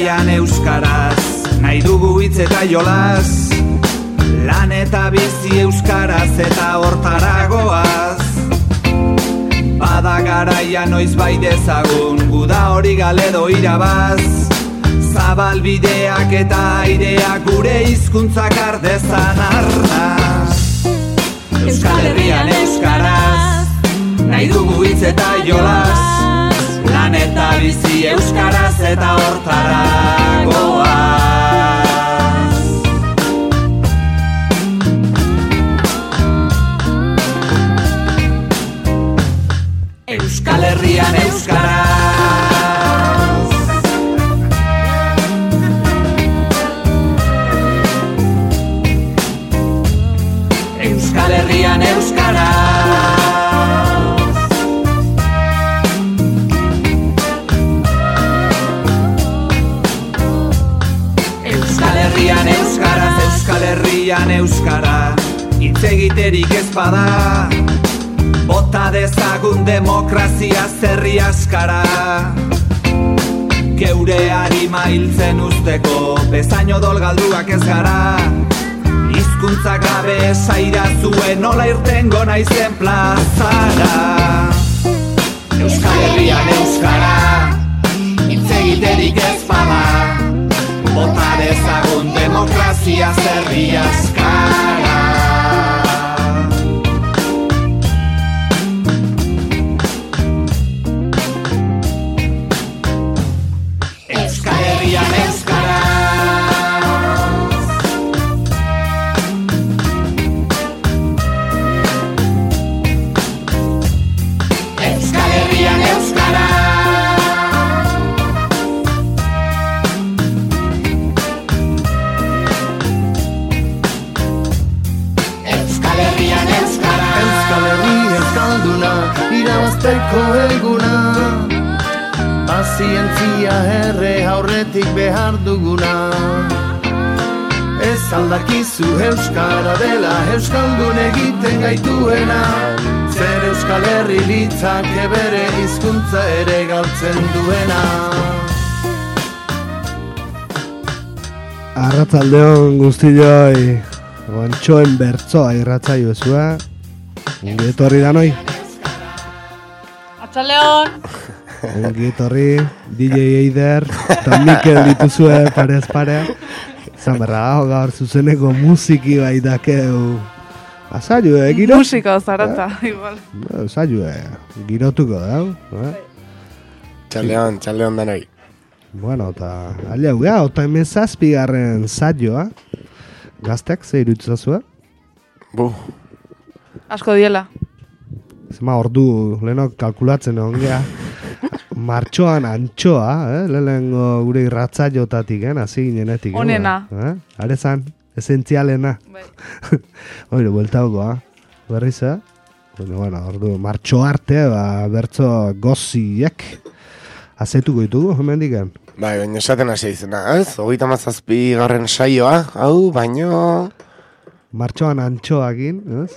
Herrian euskaraz, nahi dugu hitz eta jolas, lan eta bizi euskaraz eta hortaragoaz. Bada garaia noiz bai dezagun, guda hori galedo irabaz, zabal bideak eta aireak gure hizkuntzak ardezan arnaz. Euskal Herrian euskaraz, nahi dugu hitz eta jolas, lan eta bizi euskaraz eta hortaragoaz. Euskal Herrian euskaraz, Euskal Herrian euskaraz, Euskal Herrian euskaraz, Euskal Herrian euskara, hitz egiterik ez bada, bota dezagun demokrazia zerri askara. Geure harima hiltzen usteko, bezain odol galduak ez gara. Hizkuntza gabe esaira zuen nola irtengo naizen plazara. Euskal Herrian euskara, hitz egiterik ez bada, bota dezagun demokrazia zerri askara. Euskal Herrian euskaraz, Euskal Herrian euskaraz, Euskal Herrian euskaraz, Euskal Herri euskalduna, irabazteko eguna, pazientzia herre aurretik behar duguna. Ez aldakizu euskara dela, euskaldun egiten gaituena, zer Euskal Herri litzake bere hizkuntza ere galtzen duena. Arratzaldeon guztioi, Antxoen bertzoa irratzaio ezua, etorri da noi. Arratsaldeon. Ongi etorri, DJ Eider, eta Mikel dituzue parez pare. Zan berra, gaur zuzeneko musiki bai dakeu. Azaiue, giro? Musika zarata, igual. Azaiue, girotuko da. Txaldeon danoi. Bueno, eta aliau ga, eta hemen zazpigarren saioa. Gaztek, ze irutzazua? Asko diela. Zema ordu, lehenok kalkulatzen ongea. Martxoan antxoa, lehenengo gure irratzaiotatik, hasi ginenetik. Onena. Arezan, esentzialena. Bai. Oire, bueltauko, berriz, Bueno, ordu, martxo arte, bertzo goziek. Azetuko ditugu, hemen diken? Bai, baina esaten hasi izena, ez? 37. saioa, hau, baino... Martxoan antxoakin, ez?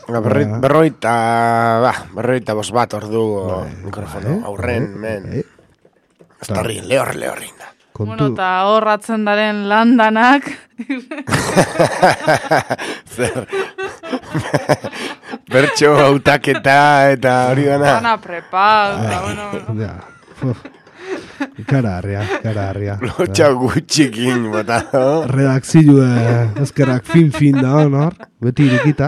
Berroita bost bat ordu mikrofono, aurren, men. Estarri, lehorrin da. Bueno, eta horratzen daren landanak. Zer? Bertxo hautaketa eta hori dana. Dana prepau, eta bueno. Ja, Kara harria. Lotxa gutxikin, bota. Redakzioa ezkerrak fin da honor, beti irikita,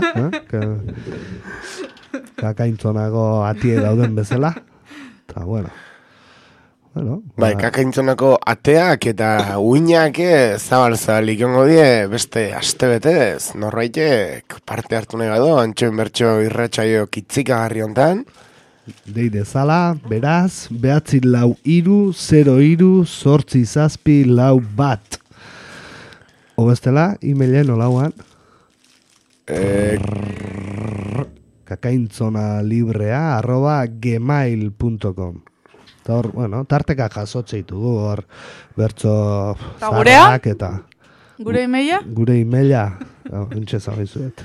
kakaintzonago atie dauden bezala. Eta bueno. Bai, kakaintzonako ateak eta uinak zabal-zabalik ongo die beste astebetez. Norbaitek parte hartu nahi badu, Antxoen bertso irratsaio kitzikagarri hontan. Deide zala, beraz, 943-0-8-7-4. Obestela, e-mailen olauan. kakaintzonalibrea@gmail.com. Hor, bueno, tarteka jasotzeitu hor bertzo zarrak eta... Gure emaila? Gure emaila, entxe zabizuet.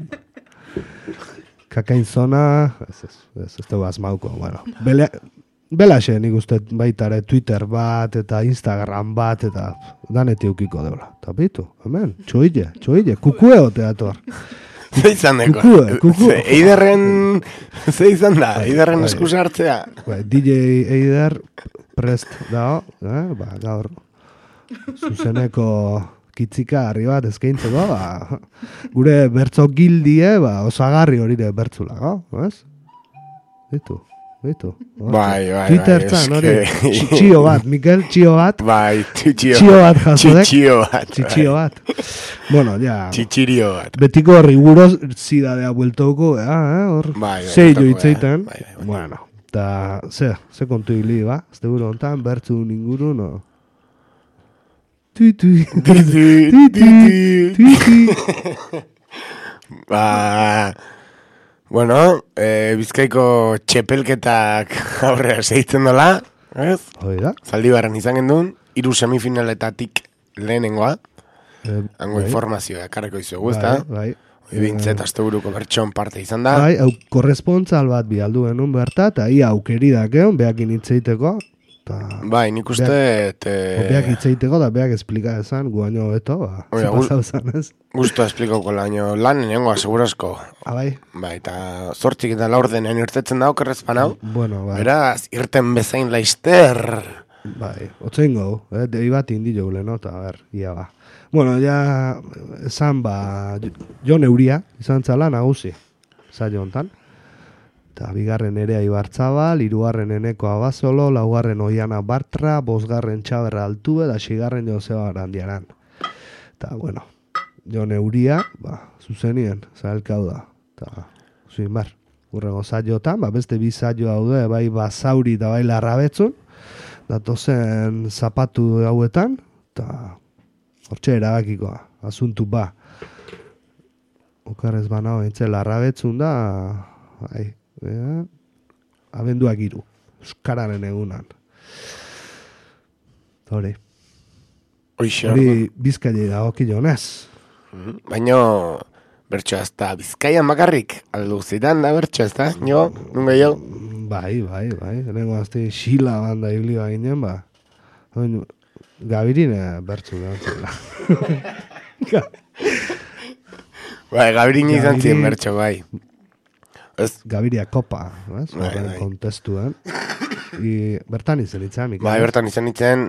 Kakaintzona, ez dugu asmauko, bueno. belaxe nik uste baitare Twitter bat eta Instagram bat eta daneti eukiko deula. Eta bitu, hemen, txoile, kukue oteator. Ze izan deko? Kukue. Eiderren, ze izan da? Eiderren eskusa hartzea? DJ Eider prest dago, gaur zuzeneko kitzika harri bat eskaintzeko, gure bertzo gildie, osagarri hori bertzula, ez? Ditu. Bai. Twitter zan, hori. Txio bat, Mikel, txio bat. Bai, txio bat jasodek. Txio bat. Bueno, ja. Txitsirio bat. Betiko riguroz zidadea bueltouko, hor. Bai. Zeilu itzeiten. Bueno, eta ze kontu hili, ba? Azte buru ontan, bertzu inguru, no? Tui. Bueno, Bizkaiko txepelketak aurrera segitzen dola, ez? Hoi da. Zaldibarren izan gendun, 3 semifinaletatik lehenengoa. Hango informazioa ekarreko izugu, ezta? Bai. Bintzet asteburuko bertxon parte izan da. Bai, korrespontzal bat bialdu genuen berta, eta ia aukeri dakeon, behakin hitzeiteko. Bai, nik uste... Beak hitzeiteko da beak esplika esan, guaino beto, zapasau zan, ez? Guztua esplikoko laino lan nengoa, segurasko. Bai? Bai, eta zortzik eta laur denean irtetzen da okerrezpan hau. Bueno, bai. Beraz, irten bezain laizter. Bai, otzein gau, dei bat indi joule, no? Eta, ia ba. Bueno, ja, esan Jon Euria, izan txala nagusi, zailo hontan. Eta bigarren Nerea Ibarzabal, 3. Eneko Abasolo, 4. Oiana Bartra, 5. Txaberra Altube, da 6. Joseba Arandiaran. Eta, bueno, Jon Euria, zuzenien, zahelkau da. Eta, zuin urrego zaiotan, beste bi zaio daude, bai Basauri eta bai Larrabetzun, datozen zapatu hauetan, eta hortxe erabakikoa, asuntu Okarrez banao, entze Larrabetzun da, bai, abenduak 3, Euskararen egunan. Hori Bizkaia dagoki jonez. Baina bertsoa ez da Bizkaian bakarrik, alduzitan da bertsoa ez da, nunga jo? Bai, nengo azte xila banda iblioa ginen, Gabirine bertsu da. Bai, Gabirine izan ziren bertso, bai. Gabiria kopa, horren kontestuan. Bertan izan itzen, Bai, bertan izan itzen,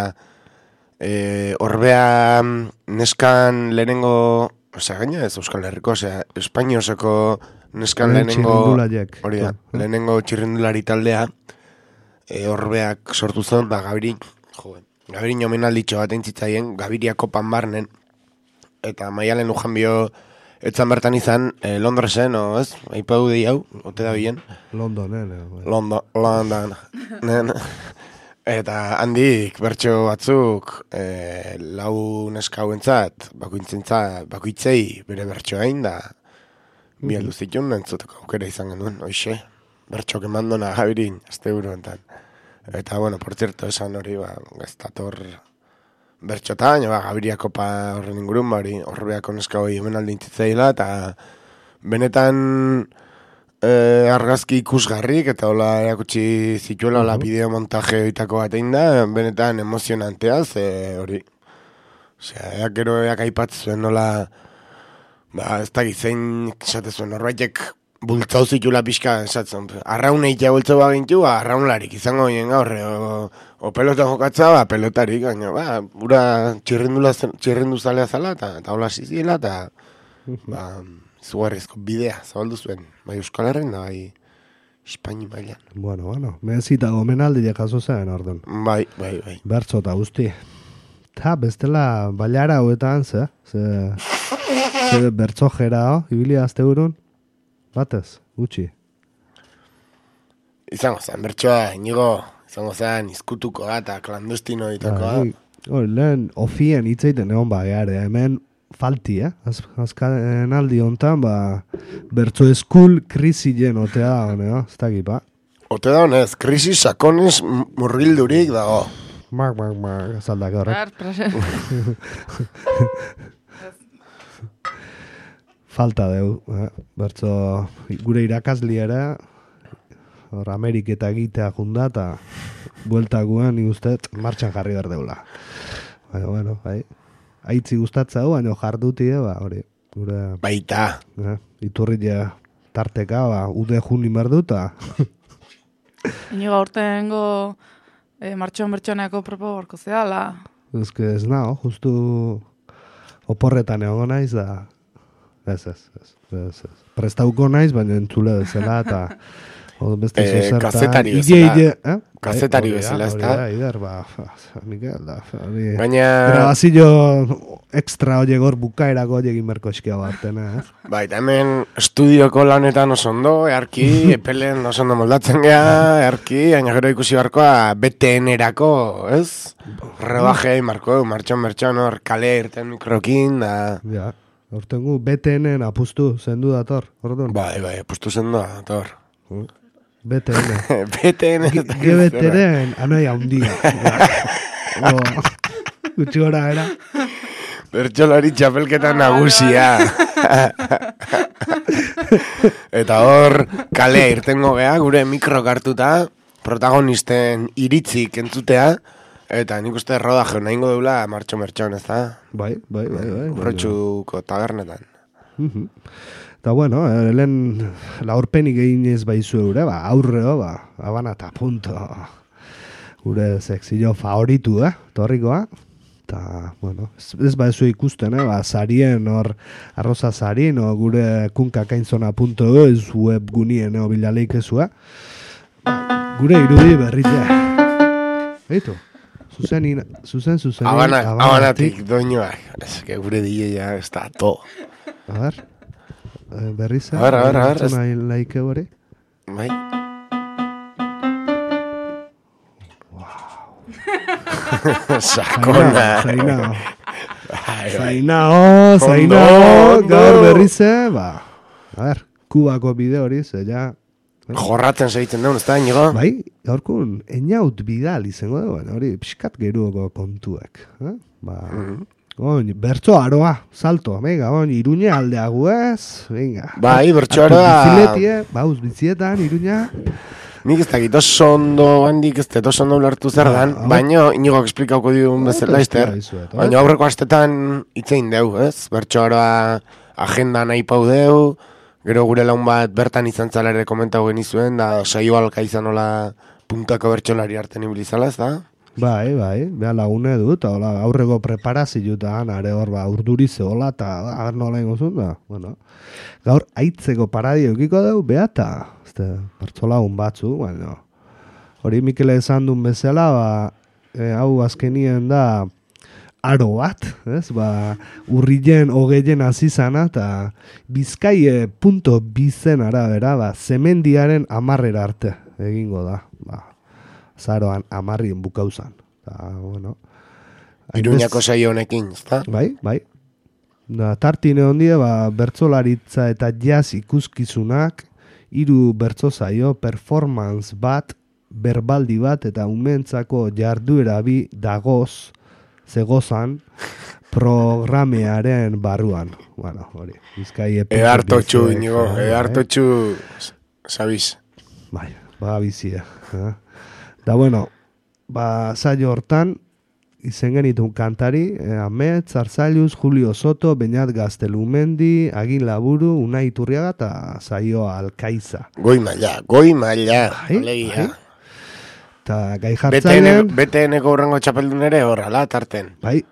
Orbea neskan lehenengo, gaina ez Euskal Herriko, Espainioseko neskan lehenengo, hori da, lehenengo txirrindulari taldea, Orbeak sortu zen, Gabirin omenalditxo bat entzitzaien, Gabiria kopan barnen, eta Maialen Ujanbio etzan bertan izan, Londresen, ez? Aipadu di hau, ote da bien? London. Eta handik bertso batzuk, lau neskauentzat, bakoitzei bere bertso hain da, bi aldu zitun, entzuteko aukera izan genuen, oixe, bertso kemandona Gabirin, azte buru enten. Eta, bueno, por cierto, esan hori, gaztator bertxotan, Gabiria kopa horren ingurun, horreako neska hori hemenaldi intzitzaila, eta benetan argazki ikusgarrik, eta hola erakutsi zituela, hola bideo montaje oitako batein da, benetan emozionanteaz, hori. Osea, eak aipatzen nola, ez da gizein, esatezuen, horbaitek bultzau zitula pixka, esatzen, arraun eitea bultzau bagintu, arraunlarik izango ginen gaur, o pelota jokatza, pelotarik, baina, ura txirrindu zalea zala, eta hola zizila, eta izugarrizko bidea, zabaldu zuen, bai Euskal Herren da, bai Espaini mailan. Bueno, mehezita gomenaldi jaso zen, orduan. Bai. Bertzo eta guzti. Eta bestela, bailara hauetan, ze bertzo jera, ibilia azte burun, batez, gutxi. Izango zen, bertsoa, inigo, izango zen, izkutuko eta klandestino ditako. Lehen, ofien hitzeiten egon geare, hemen falti, azkaren aldi hontan, bertso eskul krisien otea da, ez da gipa. Ote da honez, krisi sakonez murgildurik dago. Zaldak horrek. Falta deu, bertso gure irakasliera hor Ameriketa egitea junda, eta bueltakuan nik uste martxan jarri behar deula. Baina, bueno, bai. Aitzi gustatza hau, baina jarduti, hori. Gure, Baita. Iturria tarteka, ude juni merduta. Inigo aurtengo martxon-bertxoneako propo gorko zehala. Ez que ez nao, justu oporretan egon naiz da... Ez. Prestauko naiz, baina entzule bezala, eta... Beste kazetari bezala. Kazetari bezala, ez da? Ider, Miguel, da. Baina... Grabazio extra oiegor bukaerako oiegin berko eskia bartena, ez? Baita hemen estudioko lanetan oso ondo, earki, epelen oso ondo moldatzen geha, earki, baina gero ikusi barkoa BTN-erako, ez? Rebajea marko, martxon, hor kale irten mikrokin, da... Ja, hortengu BTN-en apustu zendu dator, orduan? Bai, apustu zendu dator. BTN. BTN. GBTren anai handia. Gutxi gora, era? Bertxolari txapelketa nagusia. Eta hor, kalea irtengo gea, gure mikrok hartuta, protagonisten iritzik entzutea, eta nik uste rodaje nahingo deula martxon, ez da? Bai. Urrotxuko tabernetan. Eta bueno, helen laurpenik egin ez baizu eure, aurreo, abana eta punto. Gure sexillo favoritu, torrikoa. Eta, bueno, ez baizu ikusten, sarien hor, arroza sarien, gure kunkakainzona.eus web gunien bilaleik ezua. Gure irudi berritea. Eitu? Zuzen. Abanatik, doinoak. Ez que gure dieia, ez da, to. A ver... Berriza. A ver. Laike hori. Bai. Wow. Sakona. Zainao. Gaur berrize, A ver, Kubako bideo hori, ja... Jorratzen segitzen deun, ez da, inigo? Bai, gaurkun, einaut bidal izango dugu, hori, pixkat geruoko kontuak. Bertso aroa, salto, venga, Iruña aldeagu ez, venga. Bai, bertso aroa. Bauz, bizietan, Iruña. Nik ez dakit, oso ondo handik ez dut, oso ondo ulertu zer dan, baina inigok esplikauko diun bezala, izter. Baina aurreko astetan itzein deu, ez? Bertso aroa agenda nahi pau deu, gero gure laun bat bertan izan zala ere komentau genizuen, da saio alka izan hola puntako bertsolari arten ibilizala, ez da? Bai, beha lagune dut, aurrego preparazioetan, are hor, urduri zehola, eta nola ingozun da. Bueno, gaur aitzeko paradio ekiko dugu, beha, eta pertsolagun batzu, bueno, hori Mikele esan duen bezala, hau azkenien da aro bat, ez, urrilen hogeien azizana, eta Bizkaie punto bizen arabera, zemendiaren 10 arte egingo da, zaroan 10 bukauzan. Bueno, Iruñako saio honekin, ezta? Bai. Tartine hondia, bertsolaritza eta jazz ikuskizunak, 3 bertso saio, performance bat, berbaldi bat, eta umentzako jarduera bi dagoz, zegozan, programearen barruan. Bueno, hori, Bizkai edartotxu, inigo, edartotxu, sabiz. Bai, bizia. Da bueno, saio hortan, izen genitun kantari, Amet, Zarzailuz, Julio Soto, Beñat Gaztelumendi, Agin Laburu, Unai Iturriaga eta saio Alkaiza. Goi maila, alegia. Eta gai jartzailen... BTN-eko urrengo txapeldun ere horrela, tarten. Bai,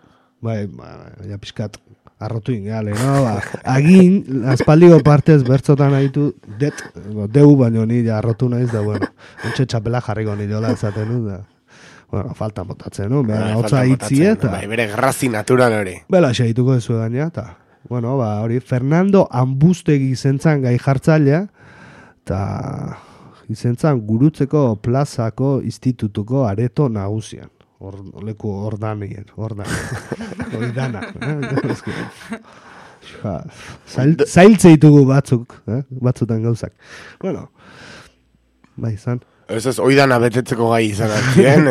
ja pixkat arrotu ingale, no? Agin, aspaldigo partez bertzotan haitu, deu baino ni arrotu naiz da, bueno, ontsa txapela jarriko ni jola ezaten du, da. Bueno, falta botatzen, no? Hotza hitzi eta... Bere grazi natural hori. Bela, xeituko dezu gaina, eta... Bueno, hori, Fernando Ambustegi izentzan gai jartzailea, eta izentzan Gurutzeko plazako institutuko areto nagusian. Leku ordanien. Oidana. Zailtze ditugu batzutan gauzak. Bueno, bai, izan. Ez oidana betetzeko gai izan artien,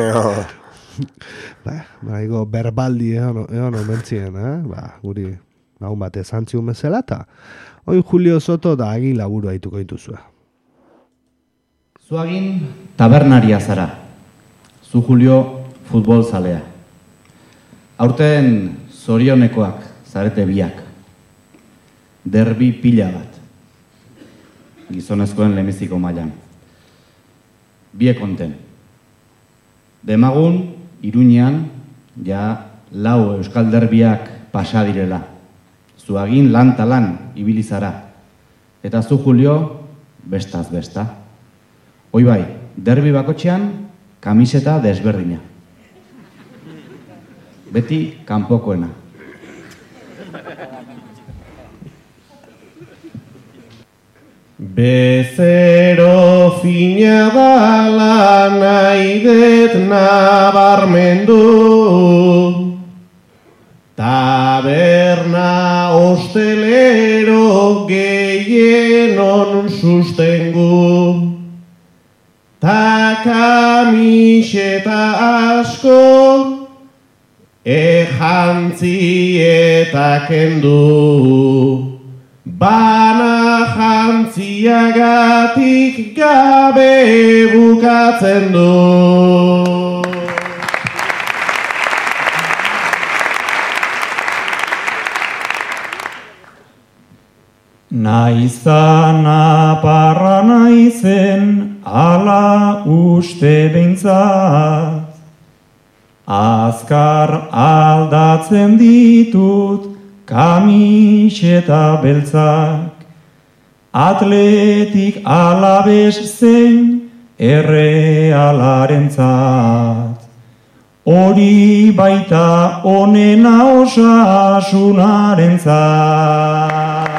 Baigo berbaldi egon omentzien, guri lagun bat ezantziun bezala, eta oin Julio Soto da Agin Laburu haituko dituzua. Zuagin tabernaria zara. Zu Julio futbol zalea. Aurten zorionekoak zarete biak. Derbi pila bat. Gizonezkoen lemiziko mailan. Biek onten. Demagun, Iruñean, ja 4 euskal derbiak pasa direla. Zuagin lan talan ibili zara. Eta zu Julio, bestaz besta. Hoi bai, derbi bakotxean, kamiseta desberdina. Beti kanpokoena. Bezero fina dala nahi det nabarmendu, taberna hostelero gehienon sustengu, ta kamiseta asko jantzi eta kendu. Bana jantziagatik gabe bukatzen du. Naizan aparra naizen ala uste behintzat, azkar aldatzen ditut kamiseta beltzak, Atletik Alabes zein Errealarentzat. Hori baita onena osasunarentzat.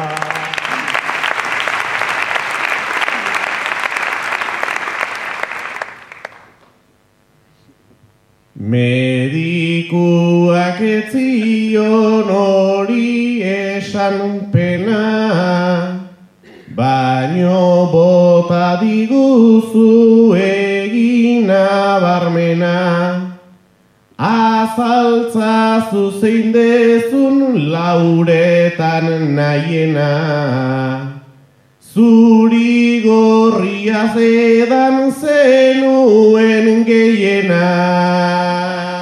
Medikuak etzion hori esan pena, baino bota diguzu egin nabarmena. Azaltza zuzein dezun lauretan nahiena. Zuri gorria zedan zenuen gehiena.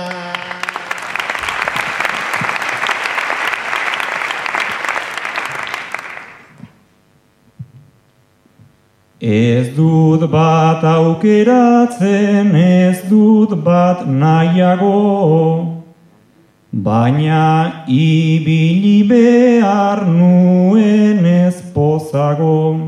Ez dut bat aukeratzen, ez dut bat nahiago, baina ibili behar nuen ez pozago.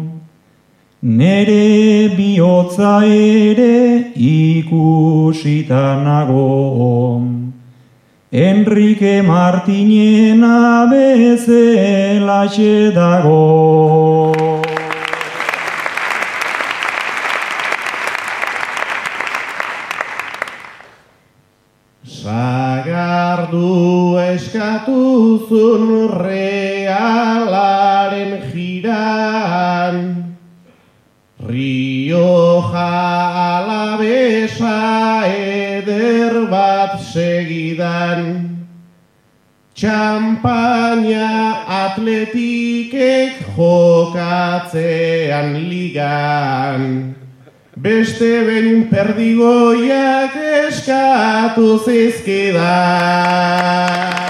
Nere bihotza ere ikusita nago, Enrique Martinena bezelaxe dago. Sagardu eskatuzun Realaren jiran, Rioja Alavesa eder bat segidan, Txampaina Atletikek jokatzean ligan, beste behin perdigoiak eskatu zizkidan.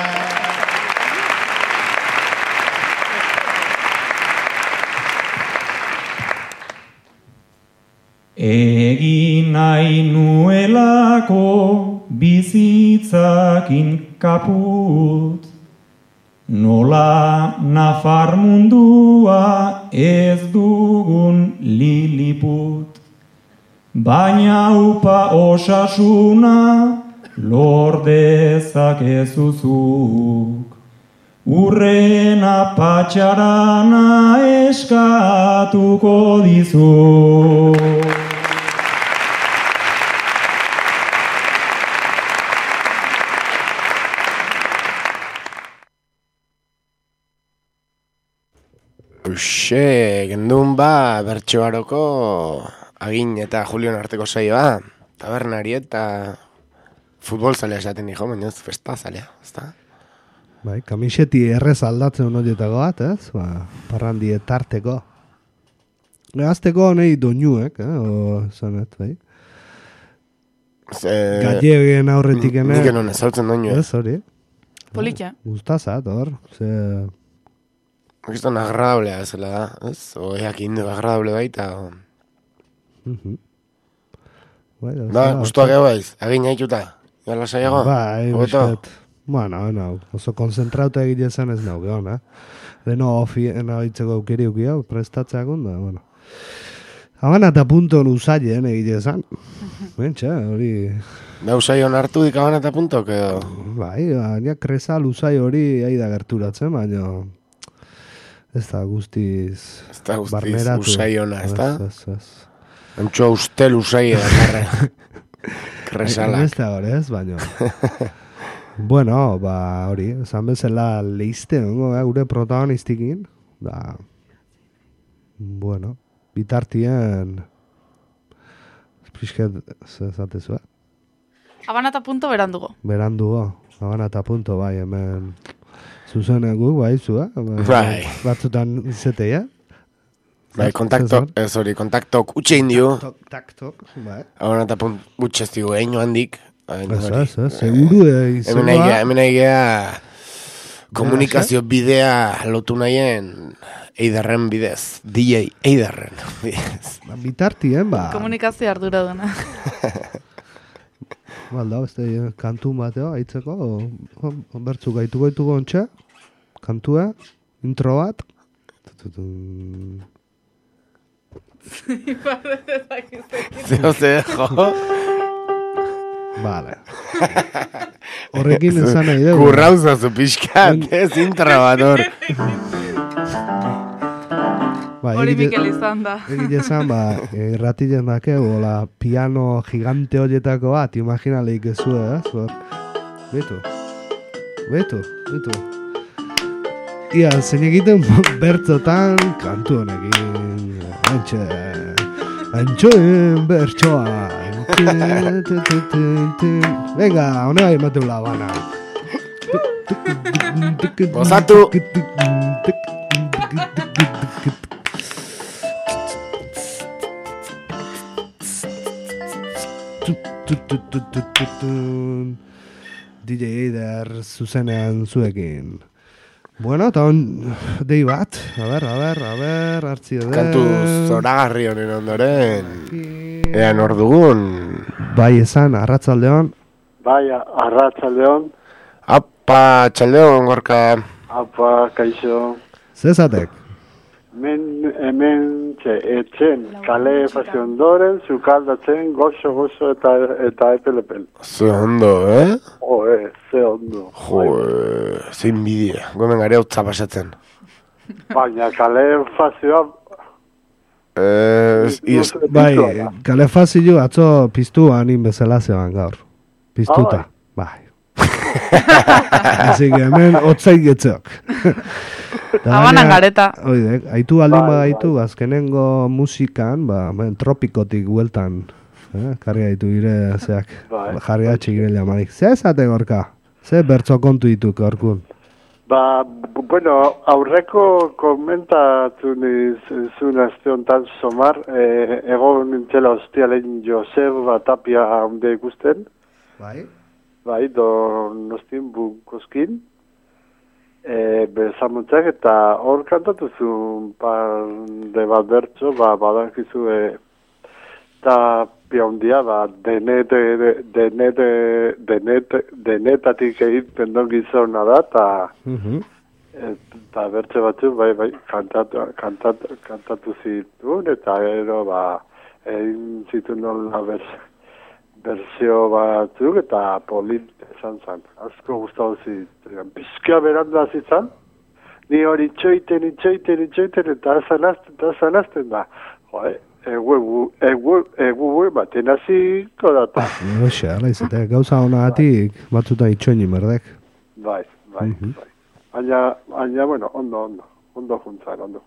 Egin nahi nuelako bizitzakin kaput, nola nafar mundua ez dugun liliput. Baina upa osasuna lor dezakezuzuk, urrena patxarana eskatuko dizu. Gendun ba, Bertsoaroko Agin eta Julion arteko saioa, tabernari eta futbol zalea esaten nijo, baina ez festa zalea, ezta? Bai, kamiseti errez aldatzen horietako bat, ez? Ba, parrandi etarteko. Azteko nahi doinuek, zanet, bai? Galleguen aurretik ene. Nik enon ezautzen doinu. Ez, hori. Politxa. Gustazat, hor. Kriston agradablea ezela da, ez? Oeak indu agradable baita. Guztua geho baiz, agin haituta. Gala saiago? Bai, bestet. Bueno, oso konzentrauta egile zen ez nau, geon, Deno ofiena hitzeko aukeri ukia, prestatzeakun da, bueno. Abana eta punton usaien egile zen. Bentsa, hori... Da usaion hartu dik abana eta puntok, edo? Bai, baina kresal usai hori aida gerturatzen, baina... Ez da guztiz... Ez da guztiz barneratu. usaiona, ez da? Ez. Antxoa ustel usai edo, kresalak. Ez da hori, ez, baina... Bueno, hori, esan bezala leizte, gure protagonistikin, da... Bueno, bitartien... Pisket, zatezu, Habana eta punto berandugo. Habana eta punto, bai, hemen... Zuzenek guk, bai, zu, Bai. Batzutan izeteia. Bai, kontaktok utxe indio. Taktok, bai. Habana eta punto utxe zigu, egin handik. Ez, seguru izenua. Hemen egea komunikazio bidea lotu nahien Eiderren bidez. DJ Eiderren bidez. Bitartien, Komunikazio ardura duena. Balda, beste kantu bateo, aitzeko, bertzu gaituko ontxe, kantua, intro bat. Zeo, jo. Vale. Horrekin esan nahi dugu. Kurrauza zu pixkat, ez intra bat hor. Hori Mikel izan da. Egile esan, irratilen dakegu, piano gigante horietako bat, imaginaleik ezu, Betu. Ia, zein egiten bertzotan kantu honekin. Antxoen bertsoa. Venga, hone bai ematen la bana. Gozatu! DJ Eider zuzenean zuekin. Bueno, eta dei bat. A ber, hartzi edo. Kantu zoragarri honen ondoren. Ean hor dugun. Bai esan, arratzaldeon. Bai, arratzaldeon. Apa, txaldeon, Gorka. Apa, kaixo. Zezatek? Hemen etxen, kale fazio ondoren, zukaldatzen, gozo eta epelepel. Ze ondo, Ze ondo. Zein bidea, gomen gare hau pasatzen. Baina kale fazioa... Bai, kalefazio atzo piztuan bezala zeban gaur. Piztuta, bai. Así que hemen otzai getzok. Abanan gareta. Oidek, haitu aldin badaitu, azkenengo musikan, tropikotik gueltan, karri haitu gire, zeak, jarri atxe gire lamarik. Ze esate Gorka? Ze bertzo kontu ditu gorkun? Bueno, aurreko komentatu nizun azte honetan somar, egon nintzela hostialen Joseba Tapia onde ikusten. Bai? Bai, Donostin Bukozkin. Bezamuntzak eta hor kantatu zuen de bat bertso, badakizu eta handia, denetatik egiten don gizona da, eta bertso batzu, bai, kantatu zituen, eta gero, egin zituen nola berzio batzuk, eta polit esan zan. Azko guztau zituen. Bizkia beranda zitzan, ni hori itxoiten, eta zanazten da. Egu baten aziko data. Oxe, ala izatea, gauza honagatik batzuta itxoini merdek. Bai. Baina, bueno, ondo juntzan.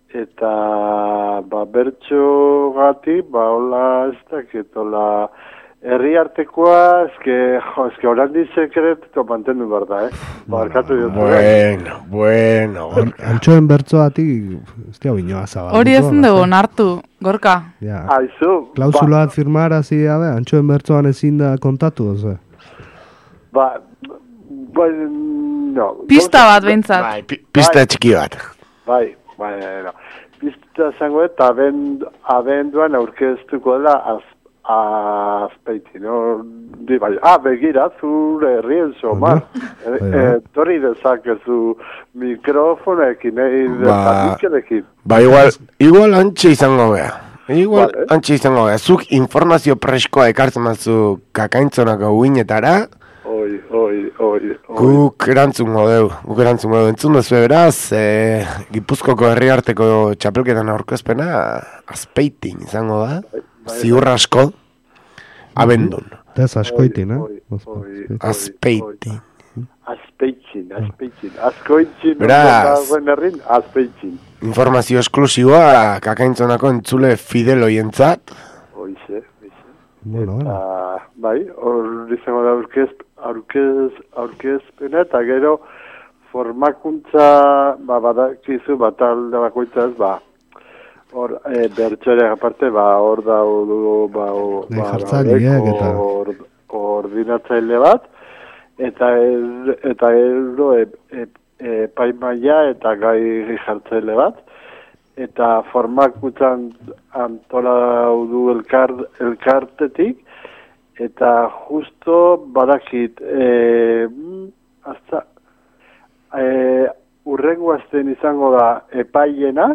Eta, bertxo gati, hola ez dakit, hola, herri artekoa, eske orandi sekreto mantendu behar da, Barkatu dut. Bueno. Antxoen bertzoatik, ez dira binoa zabalduko. Hori ezin dugu, nartu, Gorka. Ja. Aizu. Klausula firmara zi, antxoen bertzoan ezin da kontatu, oze? No. Pista bat behintzat. Bai, pista txiki bat. Bai, no. Pista zango eta abenduan aurkeztuko dela azpeiti, no? Bai, begira, zure herrien somar. Torri dezakezu mikrofonekin, dezakikelekin. Igual antxe izango beha. Zuk informazio preskoa ekartzen mazu kakaintzonako uinetara, Guk erantzungo deu, entzun duzu beraz, Gipuzkoko herriarteko txapelketan aurkezpena Azpeitin izango da, ziur asko, abendun. Ez askoitin, Azpeitin. Azkoitzin, beraz, Azpeitzin. Informazio esklusiboa kakaintzonako entzule fideloientzat. Oize. Bueno. Bai, hor izango da aurkezpena, eta gero formakuntza, badakizu, talde bakoitzaz, hor, bertxoreak aparte, hor koordinatzaile bat, eta gero epaimaia eta gai jartzaile bat, eta formakuntzan antola du elkartetik, eta justo badakit, urrengo azten izango da epaiena,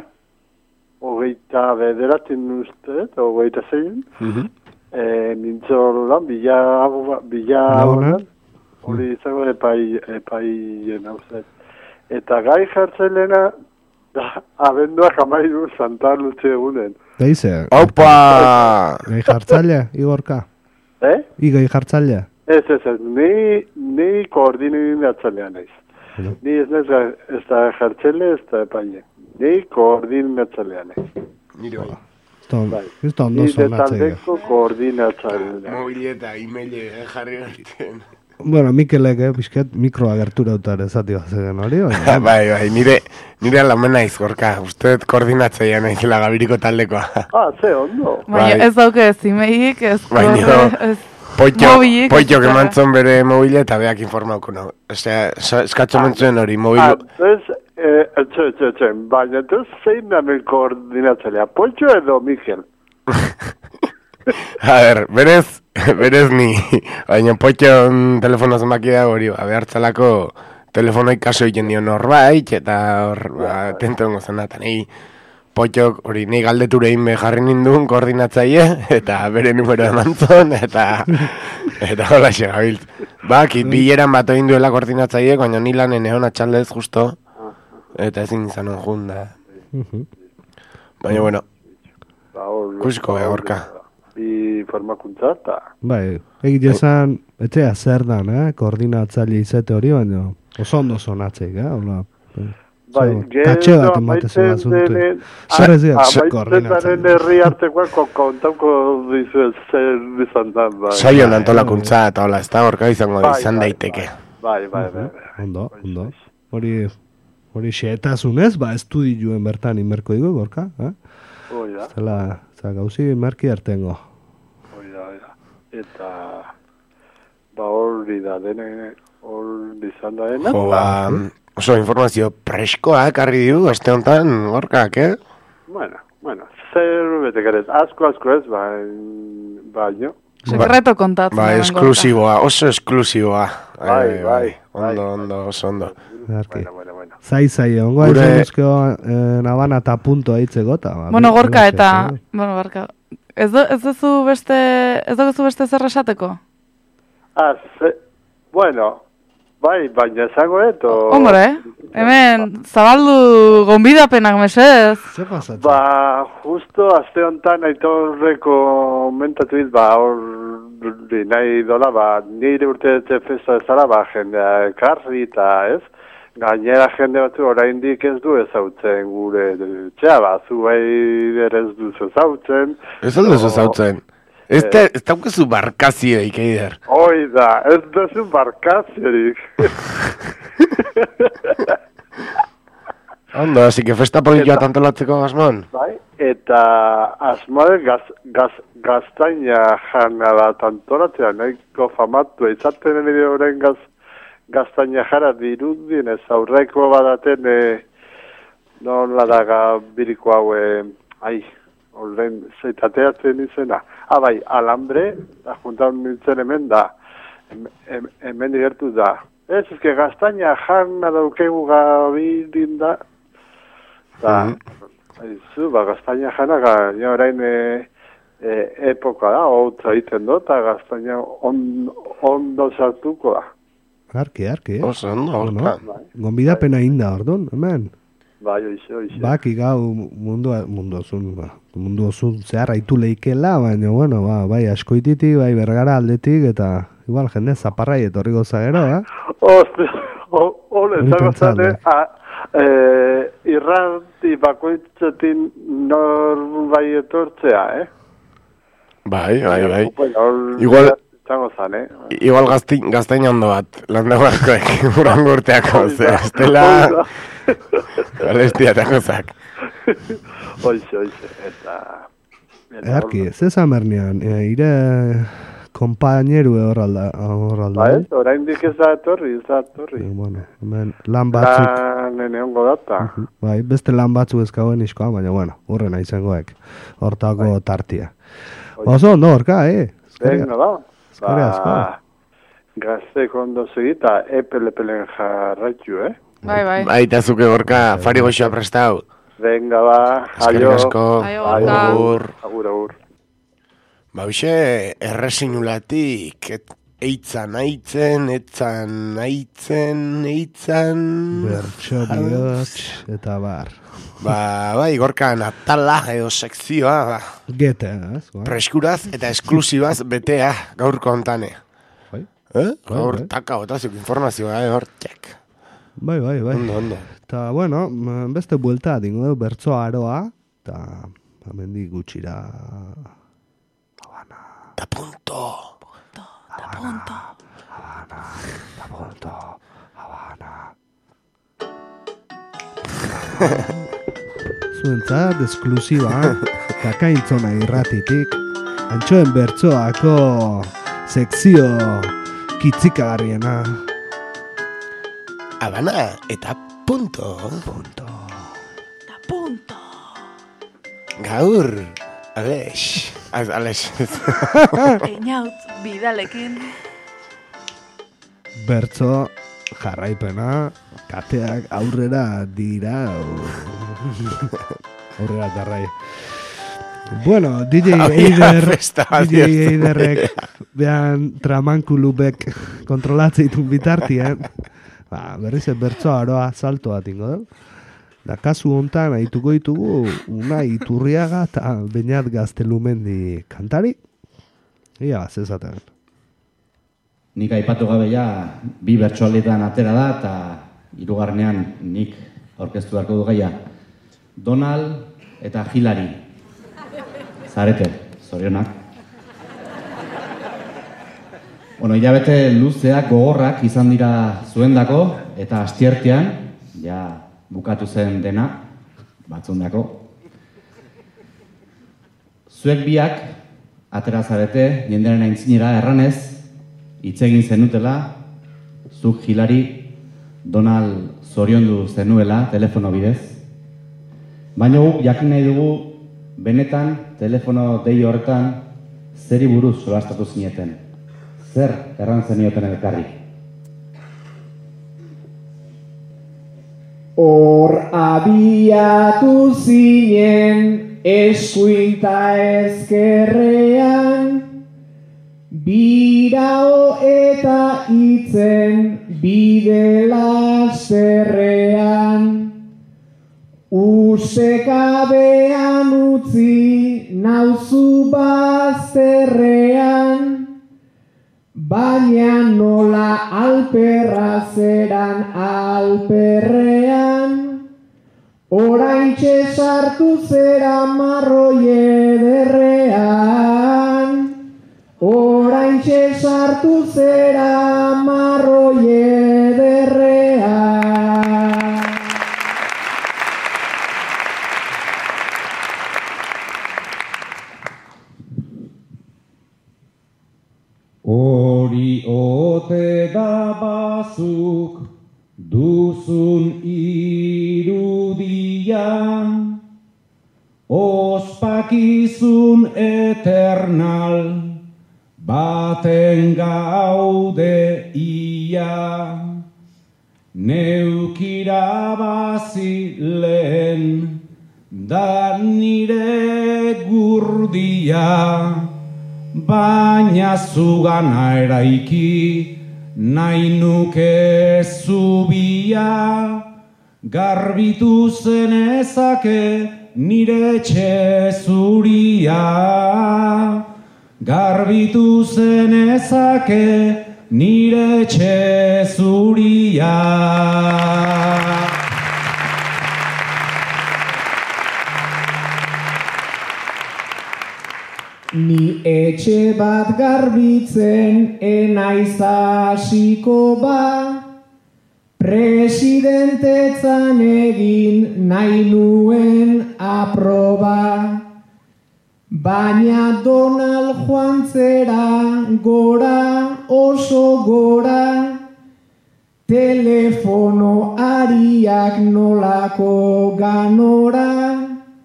29 uste, 26, nintzolan, bila hori izango epaiena uste. Eta gai jartzailena, abenduak 13 Santa Lucia egunen. Deize? Opa! Gai jartzailea, Igorka? Igai jartzailea? Ez, ni koordinatzailea naiz. Ni ez da jartzaile, ez da epaile. Ni koordinatzailea naiz. Nire bai. Ez da ondo zonatzea. Ni detaldeko koordinatzailea. Mobileta, emaile, jarri garriten. Bueno, Mikelek, bizket, mikroa gertura utare zati bazegen hori, Bai, nire alamena izgorka, usteet koordinatzaia nahizela gabiriko taldekoa. Ze ondo. Baina ez dauke ez imeik, ez mobilik. Poitxo kemantzon bere mobile eta beak informauko nago. Eskatxo mentzuen hori, mobilu. Baina ez zein namen koordinatzailea, Poitxo edo Mikel? A ver, berez ni, baina Poitxon telefono zenbakia hori, behartzalako telefonoi kaso egin dio norbait, eta hor, atento ongo zen da, nahi Poitxok hori nahi galdeture inbe jarri nindun koordinatzaile, eta bere numero emantzon, eta hola xegabilt. Kit bileran bat egin duela koordinatzaile, baina ni lanen egon atxaldez justo, eta ezin izan onjun da. Baina, bueno, kusiko behorka. Formakuntza eta... Bai, egite esan, etzea zer dan, koordinatzaile izate hori, baina oso ondo zonatzeik, hola. Bai, katxe bat ematezen bazuntu. Zer ez dira, koordinatzen. Herri artekoak kontauko dizu zer izan da. Saion antolakuntza eta hola, ez da horka izango izan daiteke. Bai. Ondo. Hori xeetazunez, estudioen bertan inmerko digu, gorka? Oida. Eta gauzi merki hartengo. Oida. Eta hori da dene, hori izan da dena. Oso informazio preskoa ekarri digu, aste honetan, gorkak, Bueno, zer betekarez, asko ez, baino. Sekreto kontatzen. Esklusiboa, oso esklusiboa. Bai. Ondo, oso ondo. Bueno. Zai, ongo haizan duzkeo nabana eta punto haitzeko, eta... Bueno, gorka eta... Bueno, barka. Ez duzu beste zer esateko? Bueno, bai, baina esango eto... Hombre, hemen zabaldu gonbidapenak mesez. Zer pasatzen? Justo aste honetan aitorreko mentatu dit, hori nahi dola, nire urte festa ezala, jendea ekarri eta ez, gainera jende batzu oraindik ez du ezautzen gure txea, zu bai ere ez duzu ezautzen. Ez aldo ezautzen. Ez daukezu barkazioik, Eider. Hoi da, ez duzu barkaziorik. Ondo, así que festa polilloa tantolatzeko asmoan? Bai, eta asmoan gaztaina jana da tantolatzea, nahiko famatu, izaten nire horren gaztaina jara dirudien, ez aurreko badaten, non ladaga biriko hau, horren zeitateatzen izena. Bai, alambre, da juntan nintzen hemen da, hemen digertu da. Ez, ezke gaztaina jana daukegu gabirin da, gaztaina jana, orain epoka da, hotza egiten do, eta gaztaina ondo sartuko da. Arki. Oso ondo, Gonbidapena inda, ordun, hemen. Bai, oixe. Baki gau mundu osun zehar haitu leikela, baina, bueno, bai askoititi, bai bergara aldetik, eta igual jende zaparrai etorriko zagero, Ole, zagozane, irrati bakoitzetin bai etortzea, Bai. Igual gaztain ondo bat, landagoazkoek, urango urteako, estela... Galestiatako zak. Oixe, eta... Erki, ze zamernean, ire kompañeru horralda. Bai, orain dik ez da etorri. Bueno, hemen lan batzuk... Lan egongo data. Bai, beste lan batzuk ezkagoen iskoa, baina, bueno, urrena izangoek. Hortako tartia. Oso ondo, horka, Venga, da. Eskerrik asko. Gaztek ondo segita, epele-pelen jarraitu, Bai. Baita zuke gorka, fari goxoa prestau. Venga, ba. Eskerrik asko. Agur. Agur. Bauxe, erresinulatik, eitzan aitzen. Bertxo bihotx, eta bar. Bai, gorka natala edo sekzioa. Gete, preskuraz eta esklusibaz betea gaurko ontane. Bai? Gaur taka botazuk informazioa, hor, txek. Bai. Ondo. Eta, bueno, beste buelta dingo du, bertso aroa, eta amendi gutxira... Da punto. Zuentzat, esklusiba, kakaintzona irratitik, antxoen bertsoako sekzio kitzikagarriena. Habana eta punto. Eta punto. Gaur, Alex. Einaut, bidalekin. Bertso jarraipena, kateak aurrera dira. Aurrera jarrai. Bueno, DJ Eiderrek behan tramankulubek kontrolatzeitun bitartien. Berriz bertso aroa salto bat ingo du. Da kasu hontan aituko ditugu Unai Iturriaga eta Beñat Gaztelumendi kantari. Ia zezaten. Nik aipatu gabe ja bi bertsoaldetan atera da eta hirugarrenean nik aurkeztu beharko du gaia. Donald eta Hilari. Zarete, zorionak. Bueno, hilabete luzeak gogorrak izan dira zuendako eta astiertean, ja bukatu zen dena, batzundako. Zuek biak, atera zarete, jendearen aintzinera erranez, hitz egin zenutela, zuk Hilari, Donald zoriondu zenuela, telefono bidez. Baina guk jakin nahi dugu, benetan, telefono dei horretan, zeri buruz solastatu zineten. Zer erran zenioten elkarri? Hor abiatu zinen eskuinta ezkerrean, birao eta itzen bide lasterrean, ustekabean utzi nauzu bazterrean, baina nola alperra zeran alperrean, oraintxe sartu zera marroi ederrean. hartu zera marroi ederrea. Hori ote da bazuk duzun irudia, ospakizun eternal baten gaude ia. Neukira bazi lehen da nire gurdia, baina zugana eraiki nahi nuke zubia. Garbitu zenezake nire etxe zuria, garbitu zenezake nire etxe zuria. Ni etxe bat garbitzen enaiz hasiko ba, presidentetzan egin nahi nuen aproba. Baina Donald joan zera gora, oso gora, telefono ariak nolako ganora.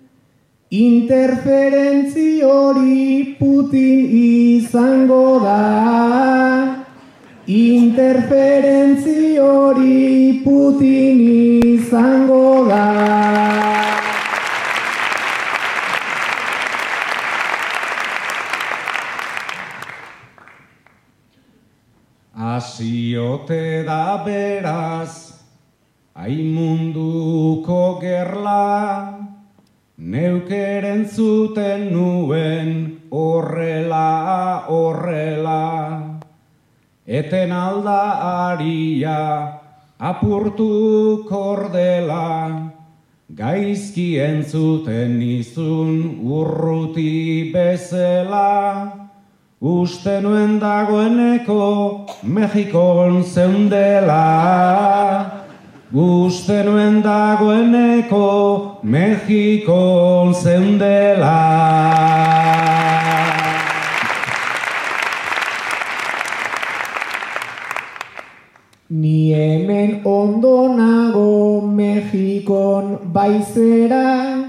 Interferentzi hori Putin izango da, interferentzi hori Putin izango da. Asiote da beraz, munduko gerla, neukeren zuten nuen horrela, horrela. Eten alda aria apurtu kordela, gaizki entzuten izun urruti bezala. Uste nuen dagoeneko Mexikon zeundela, uste nuen dagoeneko Mexikon zeundela. Ni hemen ondo nago Mexikon baizera,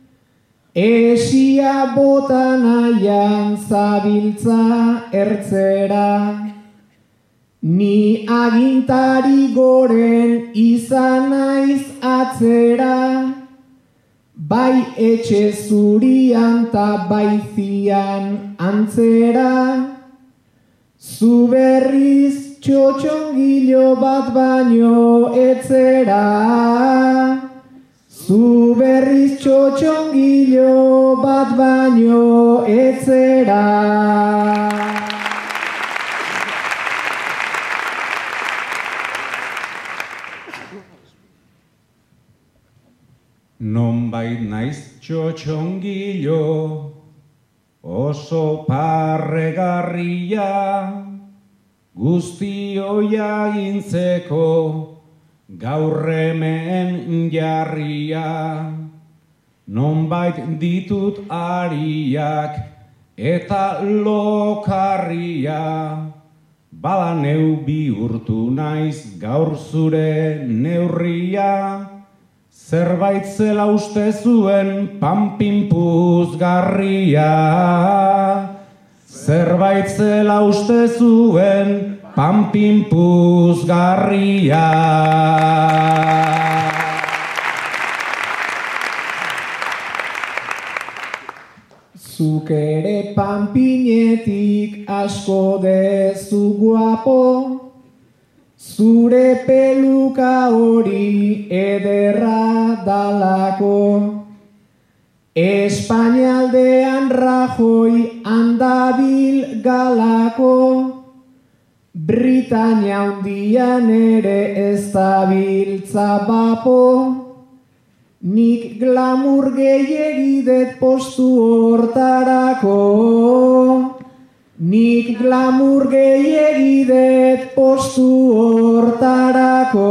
esia bota nahian zabiltza ertzera. Ni agintari goren izan naiz atzera, bai etxe zurian ta bai zian antzera. Zu berriz txotxongilo bat baino etzera, zu berriz txotxongilo bat baino etzera. Nonbait naiz txotxongilo, oso parregarria, guzti hoia gintzeko gaur hemen jarria. Nonbait ditut ariak eta lokarria, bada neu bihurtu naiz gaur zure neurria. Zerbait zela uste zuen panpinpuzgarria, zerbait zela uste zuen panpinpuzgarria. Zuk ere panpinetik asko dezu guapo, zure peluka hori ederra dalako. Espainialdean Rajoy handabil galako, Britania hundian ere ez dabiltza bapo. Nik glamour gehiagidet postu hortarako, nik glamour gehiegi det postu hortarako.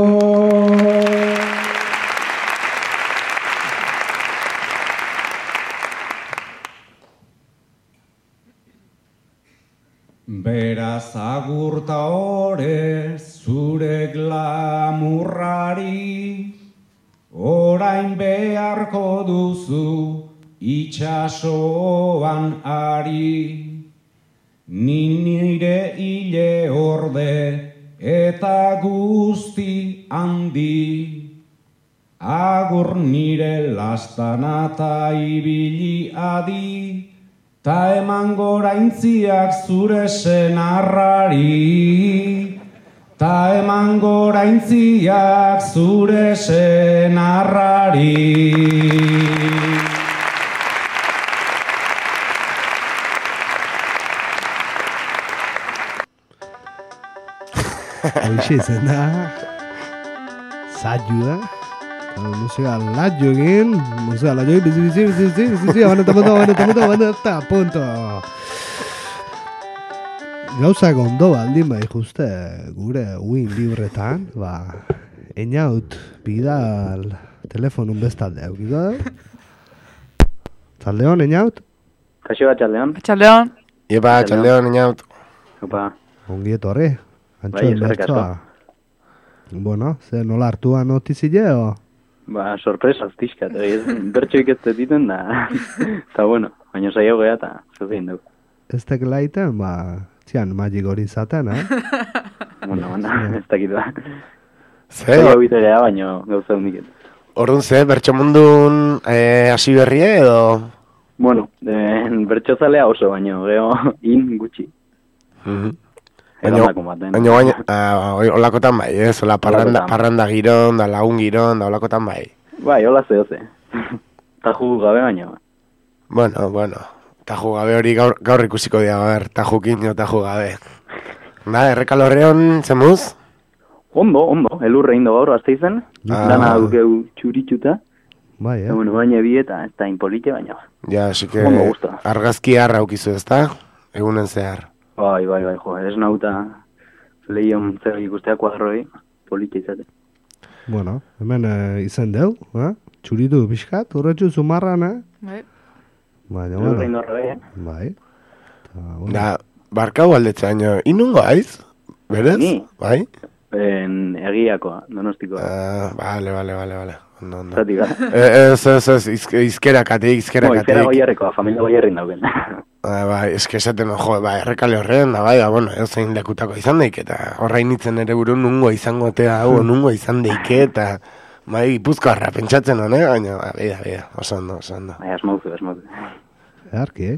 Beraz agurta ore zure glamurrari, orain beharko duzu itxasoan ari. Ni nire hile orde eta guzti handi, agur nire lastanata ibili adi, ta eman goraintziak zure senarrari, ta eman goraintziak zure senarrari. Hoxe zen da, zaiu da, musika latio egin, bizi, abaneta, punto. Gauzak ondo baldin bai juste gure uin libretan, einaut bidal telefonun bestalde eukiko da. Txaldeon, einaut? Kaixo bat, txaldeon. Txaldeon. Iepa, txaldeon, einaut. Opa. Ongi etorri. Antxoen bertsoa. Bueno, ze nola hartua notizile, o? Sorpresa, aztixkat. Bertxoik ez dituen da. Eta bueno, baina saio geha eta zuzein dugu. Ez tek laiten, txian magik hori izaten, Bueno, ez dakit da. Ze? Saio bite geha, baina gauza hundiket. Orduan ze, bertso mundun hasi berrie edo? Bueno, bertso zalea oso, baina geho in gutxi. Baina olakotan bai, ez? Ola parranda giron, da lagun giron, da olakotan bai. Bai, hola zehoze. Taju gabe baina. Bueno. Taju gabe hori gaur ikusiko dira, tajukin o taju gabe. Da, errekalorreon, zemuz? Ondo, elurre indo gaur, azte izen. Dana dukeu txuritxuta. Bai, Bueno, baina bi eta ez da inpolite baina. Ja, asike, argazki harra aukizu ez da? Egunen zehar. Bai, jo, ez nauta lehion zer ikustea kuadroi, politxe izate. Bueno, hemen izen deu, txuritu pixkat, horretxu zumarran, Bai. Baina, Elurre indo horre, Bai. Da, barkau aldetza, inungo aiz? Berez? Ni? Bai? Egiakoa, donostikoa. Vale. Ondo. Zati gara. Ez, izkerakatik. Izkera goierrekoa, familia goierrin dauken. Bai, esaten, errekale horren, bueno, zein lekutako izan daik, eta horrein itzen ere buru nungo izango nungo izan daik, eta Gipuzkoarra pentsatzen hone, baina, bida, oso ondo. Bai, asmauzu. Earki,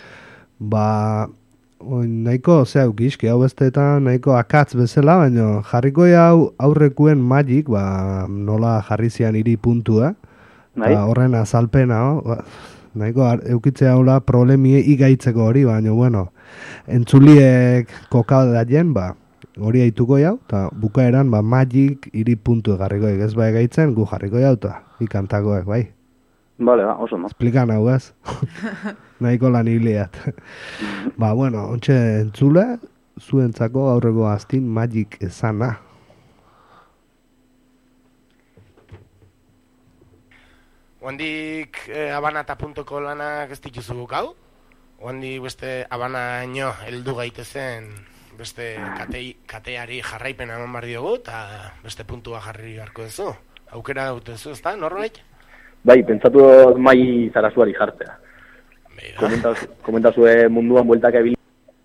nahiko zehauk izki, hau besteetan nahiko akatz bezala, baina jarriko hau aurrekuen magik, nola jarri zian iri puntua, horren azalpena, nahiko eukitzea hola problemie igaitzeko hori, baina, bueno, entzuliek kokadaien, hori haituko jau, eta bukaeran, magik iri puntu egarriko ez egaitzen, gu jarriko jau, eta ikantakoek, bai. Bale, oso no. Esplikan hau ez. Nahiko lan hibliat. Bueno, ontxe entzule, zuentzako aurreko aztin magik ezana. Oandik abanata.ko lanak ez dituzu gukau? Oandik beste abanaino heldu gaitezen beste kateari jarraipena eman bar diogu, eta beste puntua jarri beharko duzu. Aukera dutezu, ez da, norbait? Bai, pentsatu mai zarasuari jartzea. Komentazue munduan bueltak ebili.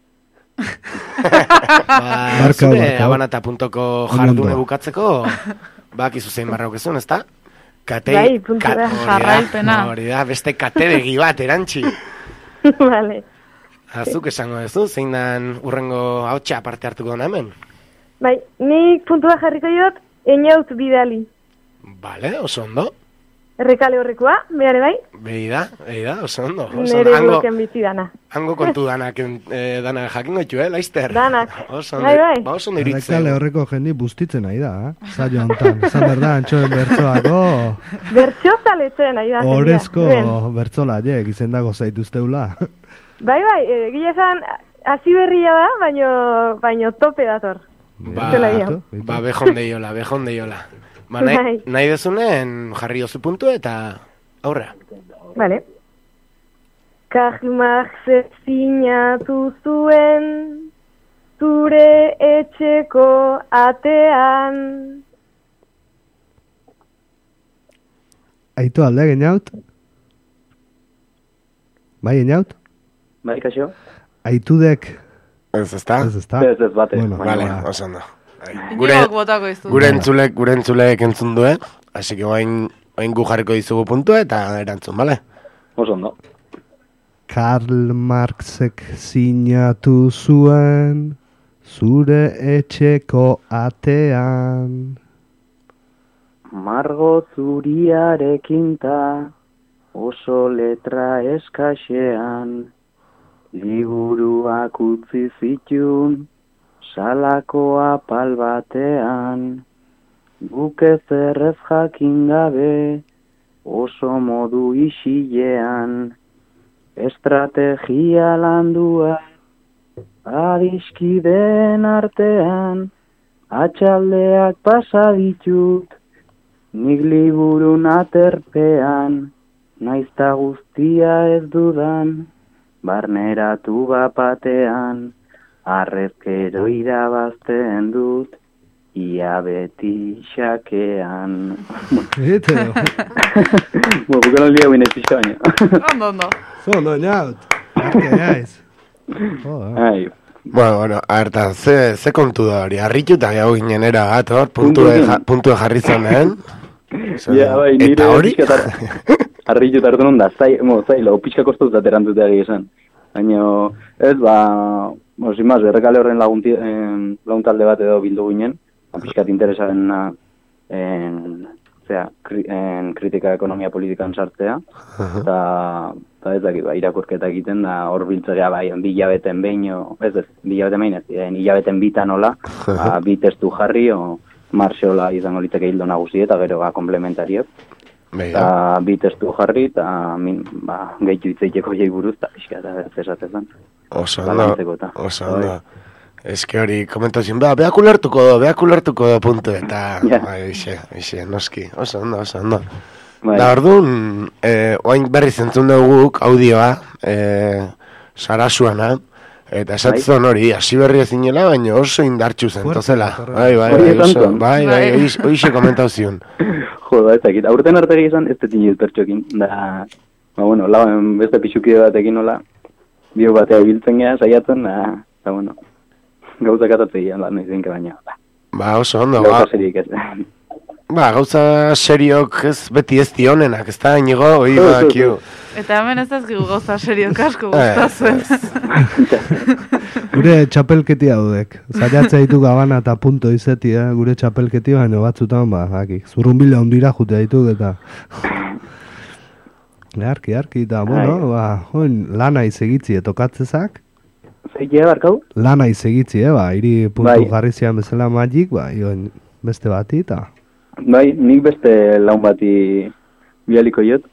Zure abanata.ko jardune bukatzeko, bakizu zein barrauk ezun, ez da? Bai, puntura jarraipena. Hori da, beste kate begi bat erantzi. Vale. Azuk esango duzu, zein dan urrengo hautsa parte hartuko dena hemen? Bai, nik puntua jarriko jot, einaut bidali. Bale, oso ondo. Errekale horrekoa, behar bai? Beida, oso ondo. Nere bloken bizi dana. Hango kontu danak jakin goitu, laizter? Danak. Oso ondo iritzen. Errekale horreko jendi bustitzen nahi da, zailo hontan. Zan berda, antxoen bertsoako. Bertso zaletzen nahi da. Horezko bertsola, izen dago zaituzteula. Bai, gila esan, hasi berria da, baino tope dator. Ba, bejondeiola. Ba, nahi dezunen jarri oso puntu eta aurra. Vale. Karl Marx zinatu zuen zure etxeko atean. Aitu alde genaut? Bai, genaut? Bai, kaixo? Ez Aitudek... ezta? Ez bate. Bueno, vale, oso ondo. Gure entzulek entzun due, así que oain gu jarriko dizugu puntu eta erantzun, bale? Oso ondo. Karl Marxek zinatu zuen zure etxeko atean. Margo zuriarekin ta oso letra eskaxean, liburuak utzi zitun salako apal batean, guk ezerrez jakin gabe oso modu isilean, estrategia landua adiskideen artean, atxaldeak pasa ditut, nik liburun aterpean, naizta guztia ez dudan, barneratu bapatean, arrezkero irabazten dut, ia beti xakean. Eta... Bukan aldia bine pixka baina. Ondo. Zondo, naut. Arkeaiz. Bueno, aherta, ze kontu da hori, harrituta gau ginen era gator, puntue jarri zonen. Ja, bai, nire pixka harrituta hartu non da, zaila, pixka kostuz daterantutea esan. Baina, ez, sin más, errekale horren laguntalde bat edo bildu ginen, pixkat interesaren en kritika ekonomia politikan sartzea, eta ez dakit, irakurketa egiten da, hor biltzea, bilabeten behin, hilabeten bitan hola, bi testu jarri, Marxola izango liteke hildo nagusi eta gero komplementariok. Eta bi testu jarri, eta gehitu itzeiteko jai buruz, eta pixka eta zesatezan. Oso ondo. Ez que hori komentazioen, beak ulertuko do puntu, eta eixe, noski, oso ondo. Da orduan, oain berriz entzun dugu audioa, Sarasuana, eta esatzen hori, hasi berri ezinela, baina oso indartxu zen, tozela. Bai, oixe komentazioen. Joda, ez dakit, aurten artegi izan, ez tetin pertsokin, da, bueno, lauen beste pixukide batekin nola, bio batea biltzen gea, saiatzen, da, bueno, gauza katatzea lan izinke baina. Oso ondo, gauza seriok ez. Gauza seriok ez beti ez dionenak, ez da, inigo, hoi bakio. Eta hemen ez dazkigu gauza seriok asko gustatzen. Gure txapelketi haudek. Zaiatzea ditu gabana eta punto izeti, gure txapelketi baino batzutan, zurrumbila ondira jutea ditu, eta... Arki, eta, bueno, lana izegitzi etokatzezak. Zeitea barkau? Lana izegitzi, hiri puntu jarri zian bezala magik, beste bati, eta... Bai, nik beste laun bati bialiko jot.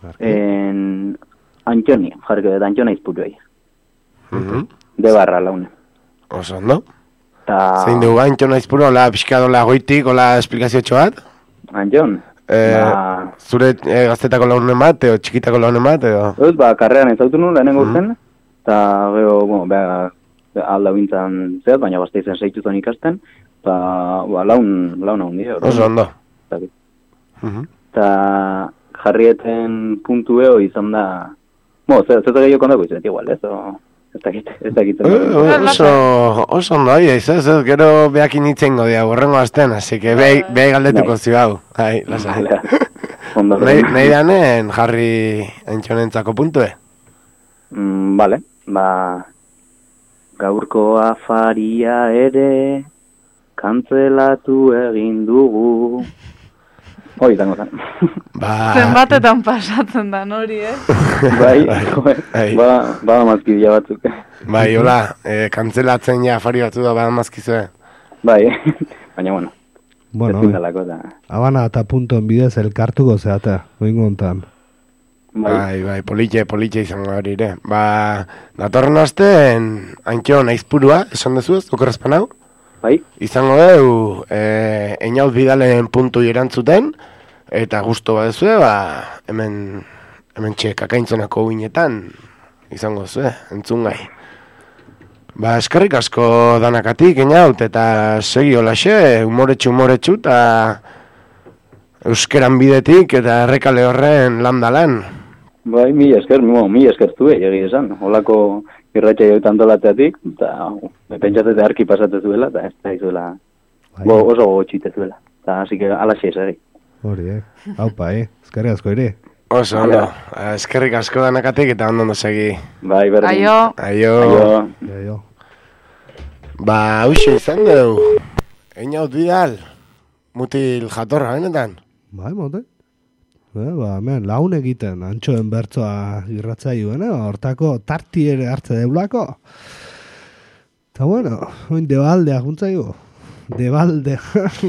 Antxoni, jarriko dut, Antxona izpuruei. De barra laune. Oso, no? Zein dugu, Antxona izpuru, hola, pixka dola goitik, hola, esplikazio txoat? Antxon? Zure gaztetako launen bat, edo txikitako launen bat, edo? Ez, karrean ez autu nuen, lehenengo urten, eta gero, alda bintzan zehat, baina bazte izen seituzan ikasten, eta laun handi. Oso ondo. Eta jarrieten puntu eo izan da, zertu gehiago kondako izan, igual, ez dakit. Oso ondo, ez, gero behakin itzen godia, borrengo azten, así que beha galdetuko zigau. Lasai. Nahi danen jarri entxonentzako puntue? Bale, gaurko afaria ere kantzelatu egin dugu. Hoi, tango zen. Zenbatetan pasatzen da, hori, Bada mazkidea batzuk. Bai, hola, kantzelatzen ja afari batzu da bada mazkizue. Bai, baina, bueno. Bueno, abana eta puntoen bidez elkartuko zeatea, oingo hontan. Bai, politxe izango hori ere. Ba, datorren astean, Antxo Naizpurua, esan dezu ez, okorrezpan hau? Bai. Izango dugu, Einaut Bidalen puntu erantzuten, eta gusto badezue, ba, hemen kakaintzonako uinetan, izango zue, entzungai. Ba, eskerrik asko danakatik, Einaut, eta segi holaxe, umoretxu, eta euskeran bidetik, eta errekale horren lan. Bai, mi esker zue, egi esan. Holako irratxa joetan antolateatik, eta pentsatzete arki pasatez duela, eta ez da izuela, oso gotxite zuela. Eta hasi que alaxe esari. Hori, haupa, eskerrik asko ere. Oso, ondo, eskerrik asko danakatik, eta ondo segi. Bai, berdin. Aio. Ba, hauxe izan dugu. Einaut Bidal, mutil jatorra, benetan? Bai, mote. Ba, hemen, laun egiten, Antxoen bertzoa irratzaioen, hortako tarti ere hartze deulako. Eta bueno, oin debaldea juntzaigo. Debalde.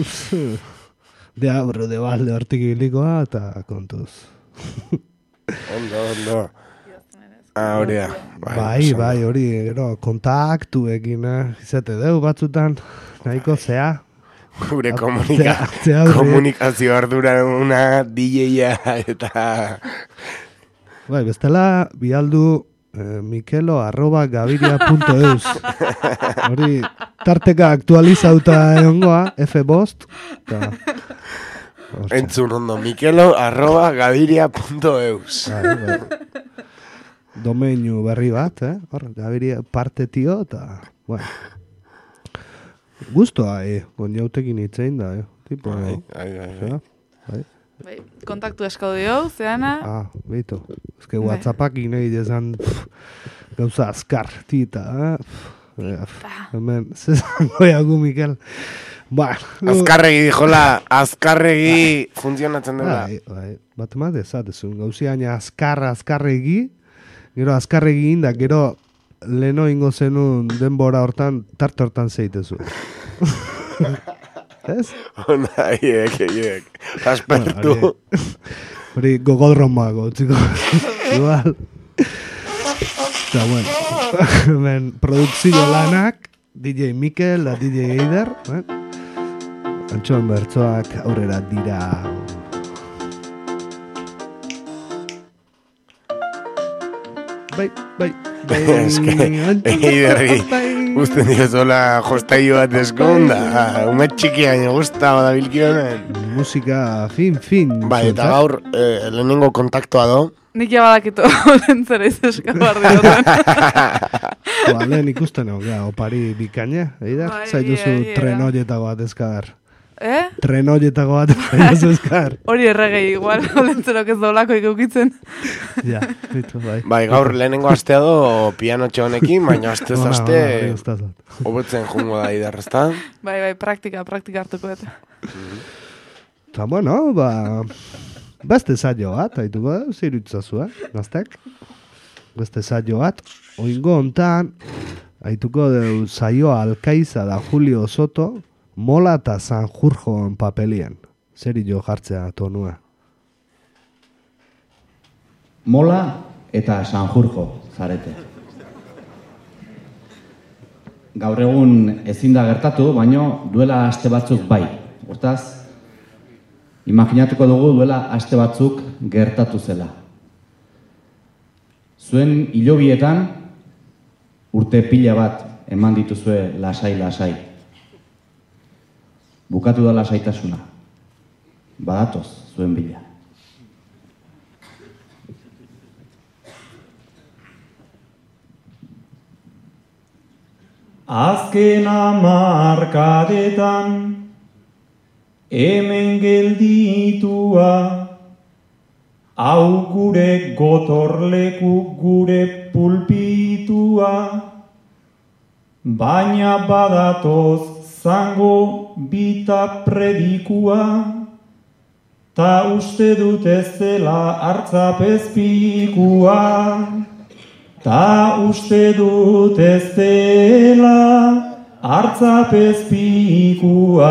Debalde hortik bilikoa, eta kontuz. Ondo. Hori da. Bai, hori, kontaktuekin, izate deu batzutan, nahiko zea. Gure komunikazio ardura una DJ-a eta... Bai, bestela, bialdu mikelo@gaviria.eus. Hori, tarteka aktualizauta egongoa, F-bost. Entzun ondo, mikelo@gaviria.eus. Bai. Domeinu berri bat, hor, Gaviria parte tio, eta... Bueno. Gustoa, konjautekin itzein da, tipo. Bai, kontaktu eskau dio, zeana. Beito. Ezke WhatsAppak inei dezan gauza azkar, tita, hemen, zezango jagu, Mikel. Azkarregi, dijola, azkarregi funtzionatzen dela. Bai, bat emate, zatezun, gauziaina azkarregi, gero azkarregi inda, gero leno ingo zenun denbora hortan, tarte hortan zeitezu. Ez? Ona, hiek. Aspertu. Hori gogodromago, txiko. Igual. Eta, bueno, hemen produkzio lanak, DJ Mikel, da DJ Eider, Antxoen bertzoak aurrera dira. Bai. Eiderri, guztien direzola jostaio bat eskonda, umet txikian guztaba da bilkionen. Musika fin. Bai, eta gaur, lehenengo kontaktua do. Nik ja badakitu lentzera izeska barri duten. Lehen ikusten opari bikaina, Eider? Zaiduzu trenoietako bat eskadar. Trenoietako bat eskadar. Hori erregei, igual, lentzerok ez daulako ikukitzen. Ja, bitu, bai. Bai, gaur lehenengo astea do pianotxe honekin, baina astez aste hobetzen jungo da Eider, ezta? Bai, praktika hartuko eta. Eta, bueno, beste saio bat, haituko, zirutzazu, gaztek? Beste saio bat, oingo hontan, haituko deu saioa Alkaiza da Julio Soto, Mola eta Sanjurjoen papelien. Zeri jo jartzea tonua? Mola eta Sanjurjo zarete. Gaur egun ezin da gertatu, baino duela aste batzuk bai. Hortaz, imaginatuko dugu duela aste batzuk gertatu zela. Zuen hilobietan urte pila bat eman dituzue lasai. Bukatu da lasaitasuna. Badatoz zuen bila. Azken hamarkadetan hemen gelditua, hau gure gotorleku gure pulpitua, baina badatoz zango bita predikua, ta uste dut ez dela hartzapezpikua, ta uste dut ez dela hartzapezpikua.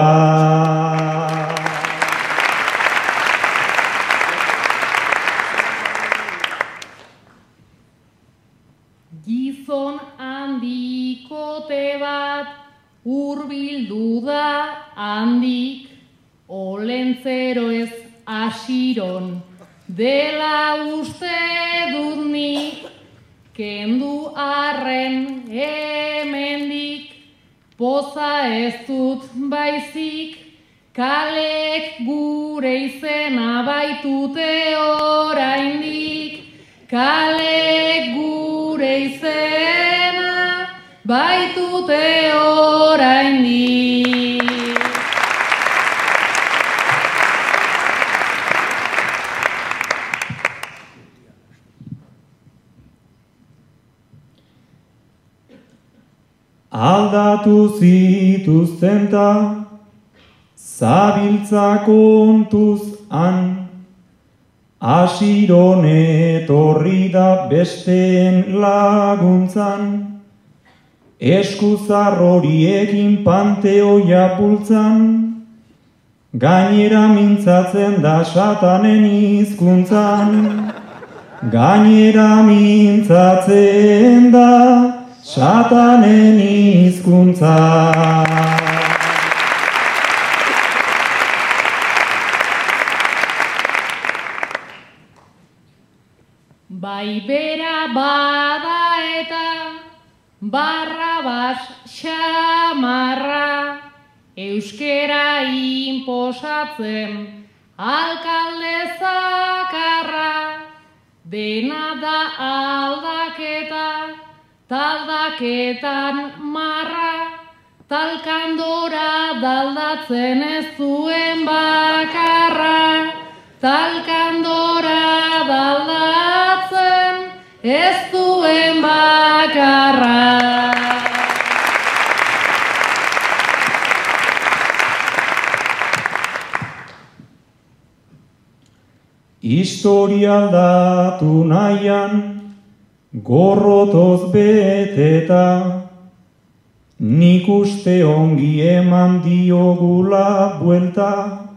gizon handikote bat hurbildu da handik, olentzero ez asiron dela uste dut nik, kendu arren hemendik, poza ez dut baizik, kalek gure izena baitute oraindik, kalek gure izena baitute oraindik. Aldatu zituzten ta, zabiltza kontuz han, asiron etorri da besteen laguntzan, eskuzar horiekin panteoia pultzan, gainera mintzatzen da satanen hizkuntzan, gainera mintzatzen da satanen hizkuntzan. Bai bera bada eta Barrabas xamarra, euskera inposatzen alkalde zakarra, dena da aldaketa, taldaketan marra, talkandora daldatzen ez zuen bakarra, talkandora daldatzen ez zuen bakarra. Historia aldatu nahian, gorrotoz beteta, nik uste ongi eman diogula buelta,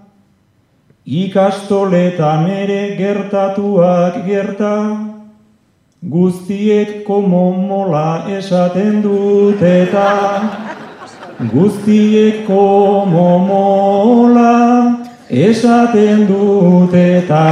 ikastoletan ere gertatuak gerta, guztiek komo mola esaten dut eta, guztiek komo mola esaten dut eta.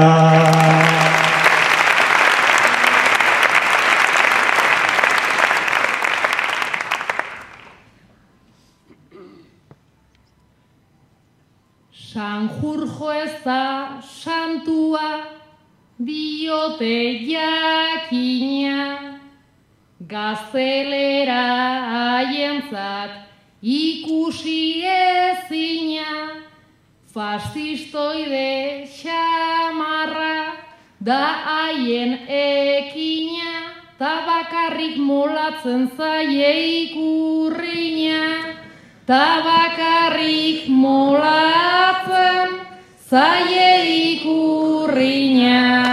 Sanjurjo ez da santua, diote jakina, gaztelera haientzat ikusi ezina, fascistoide xamarra da haien ekina, ta bakarrik molatzen zaie ikurrina, ta bakarrik molatzen zaie ikurrina.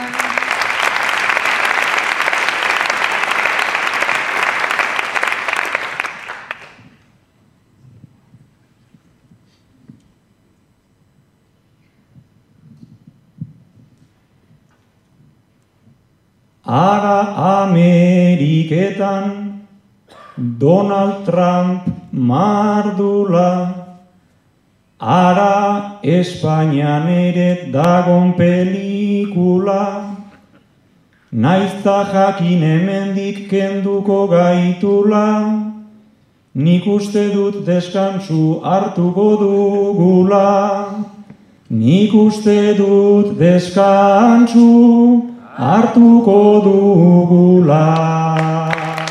Ara Ameriketan Donald Trump mardula, ara Espainian ere dagon pelikula, naizta jakin hemendik kenduko gaitula, nik uste dut deskantsu hartuko dugula, nik uste dut deskantsu hartuko dugula.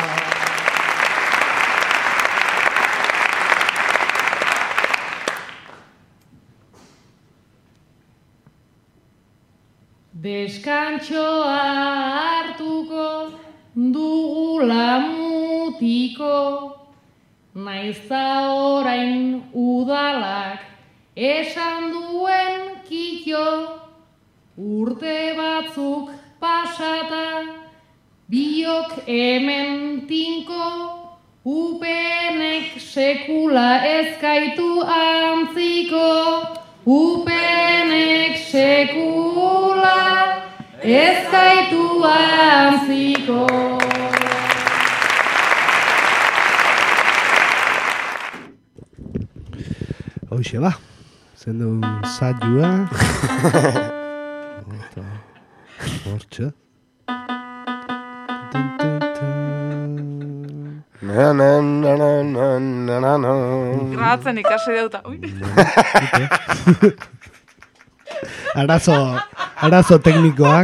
Deskantxoa hartuko dugula mutiko, naizta orain udalak esan duen kito, urte batzuk pasata, biok hemen tinko, upenek sekula ezkaitu antziko, upenek sekula ezkaitu antziko. Hoxe, ba. Zendu saioa. Hortxe. Grabatzen ikasi dauta. Arazo teknikoak.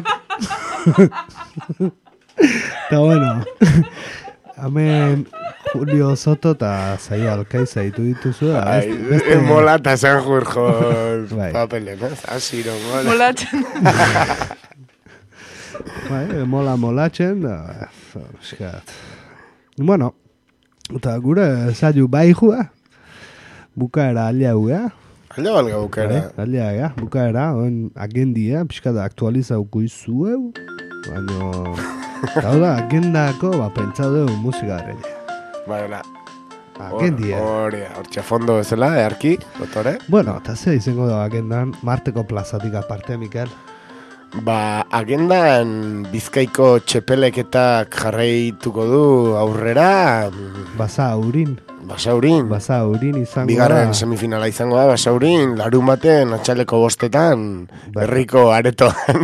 Eta bueno, hemen Julio Soto eta Zaia Alkaiza ditu dituzu. Mola eta San Jurjo papelen, asiro mola. Molatzen. Molatzen. Bueno, eta gure zailu bai jua. Bukaera aliau, Alde balga bukaera. Aldea, bukaera, agendia, pixka da aktualizauko izueu, baina, da, agendako, pentsau dugu musika arreia. Baina, agendia. Hortxe fondo bezala, earki, dotore? Bueno, eta ze izango da agendan, Marteko plazatik aparte, Mikel? Agendan Bizkaiko txepeleketak jarraituko du aurrera. Basaurin izango da. Bigarren semifinala izango da, Basaurin, larun baten, atxaleko bostetan, herriko aretoan.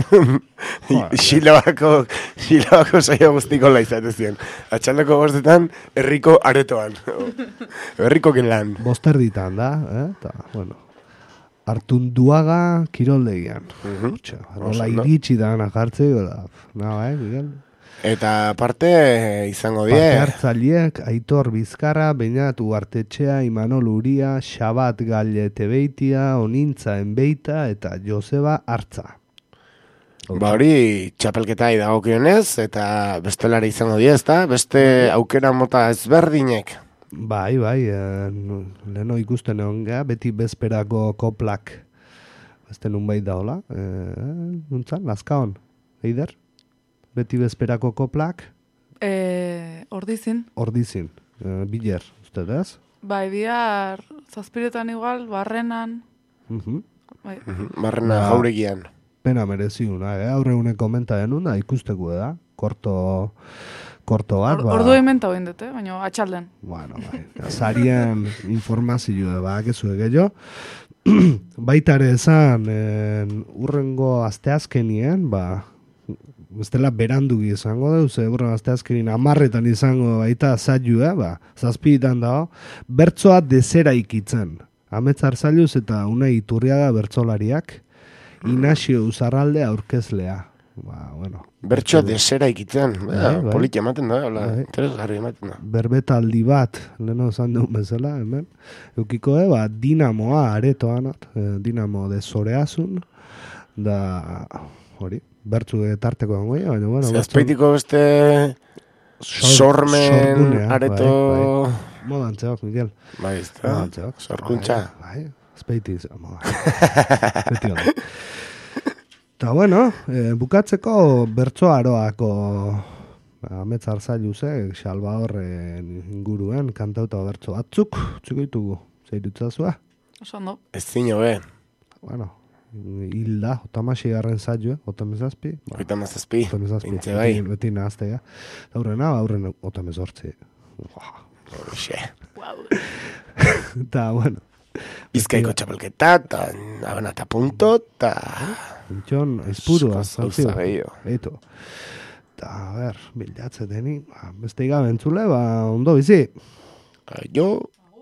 Xilabako saio guztiko laizate ziren. Atxaleko bostetan, herriko aretoan. Herriko gelan. Bosterditan da, eta, bueno. Artunduaga kiroldegian. Hola iritsi da najartzeko da. Miguel? Eta parte izango die. Parte hartzaileak Aitor Bizkarra, Beñat Uartetxea, Imanol Uria, Xabat Gallete Beitia, Onintza Enbeita eta Joseba Artza. Hori txapelketa idagokionez eta bestelare izango die, ezta? Beste aukera mota ezberdinek. Bai, leheno ikusten egon geha, beti bezperako koplak, beste nun bai daola, nuntzan, Lazkaon, Eider? Beti bezperako koplak? Ordizin. Biler, uste ez? Bai, bihar, zazpiretan igual, barrenan. Barrena jauregian. Pena mereziuna, aurregunen komenta denuna, ikusteko da, korto bat. Ordu ementa hoin dute, baina atxalden. Bueno, zarien informazioa ekezu egeio. Baitare esan, urrengo asteazkenien, bestela berandugi izango da, urrengo asteazkenien 10 izango baita zailua, zazpitan dago, bertzoa dezera ikitzen. Ametzar zailuz eta Unai Iturriaga bertzolariak, Inazio Uzarralde aurkezlea. Bertxo desera ikitzen, politia ematen da, interesgarri ematen da. Berbetaldi bat, leheno zan dugun bezala, hemen, eukiko Dinamoa aretoan, Dinamo de Zoreazun, da, hori, bertzu tarteko gangoia, baina, bueno. Zazpeitiko beste sormen areto... Modan txeok, Miguel. Bai, ez da, sorkuntza. Bai, azpeitiz, modan. Beti hori. Eta bueno, bukatzeko bertso aroako ametzar zailuzek, Salvadorren inguruen kantauta bertso batzuk, txuko ditugu, zeirutzazua? Oso ondo. Ez zino, Bueno, hilda, otamasi garren zailue, otamezazpi. Otamezazpi, intze bai. Beti nahaztega. Aurren otamezortzi. Horxe. Eta, bueno. Bizkaiko txapelketa, eta punto, eta... Intxon, espurua, zautzio. Eto. Eta, bilatze deni, beste igabentzule, ondo bizi. Jo.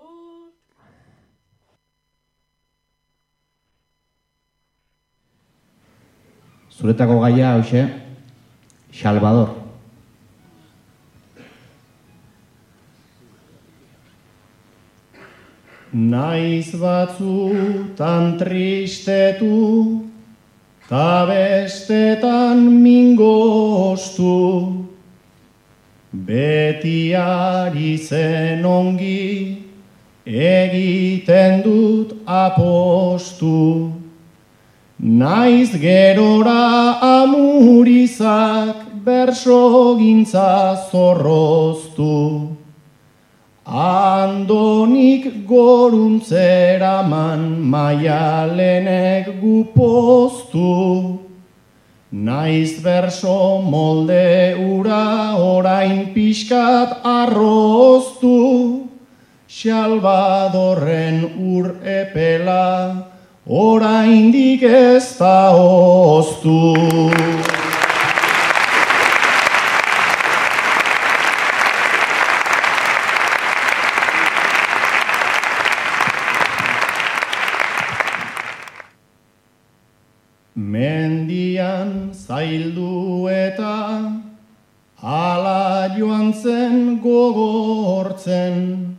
Zuretako gaia, hoxe, Salvador. Naiz batzutan tristetu, ta bestetan mingostu, beti ari zen ongi, egiten dut apostu. Naiz gerora amurizak, berso gintza zorroztu. Andonik goruntzeraman maialenek gupoztu. Naiz berso molde ura orain pixkat arroztu. Salvadorren ur epela, oraindik ez da oztu. Mendian zaildu eta ala joan zen gogortzen,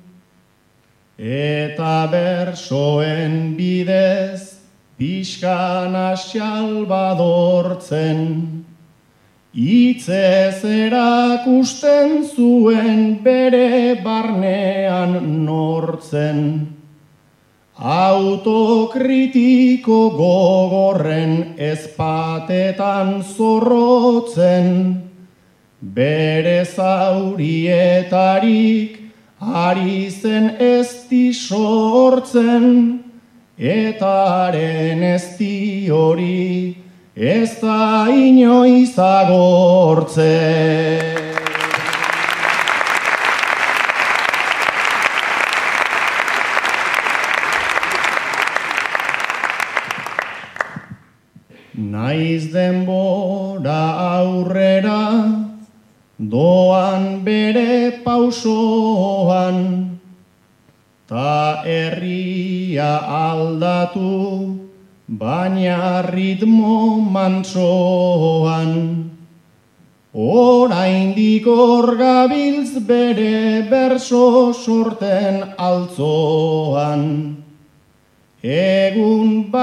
eta bersoen bidez pixkana Salvadortzen. Hitzez erakusten zuen bere barnean nortzen, autokritiko gogorren ezpatetan zorrotzen, bere zaurietarik ari zen ezti sortzen, eta haren ezti hori ez da inoiz agortzen. Naiz denbora aurrera, doan bere pausoan, ta herria aldatu, baina ritmo mantsoan. Oraindik hor gabiltz bere berso sorten altzoan. Egun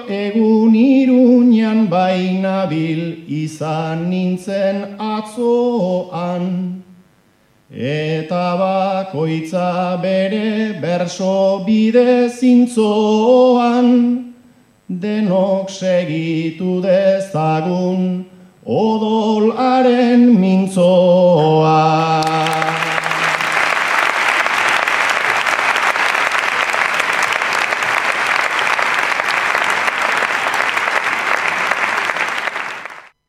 Iruñan bainabil izan nintzen atzoan, eta bakoitza bere berso bide zintzoan, denok segitu dezagun odolaren mintzoa.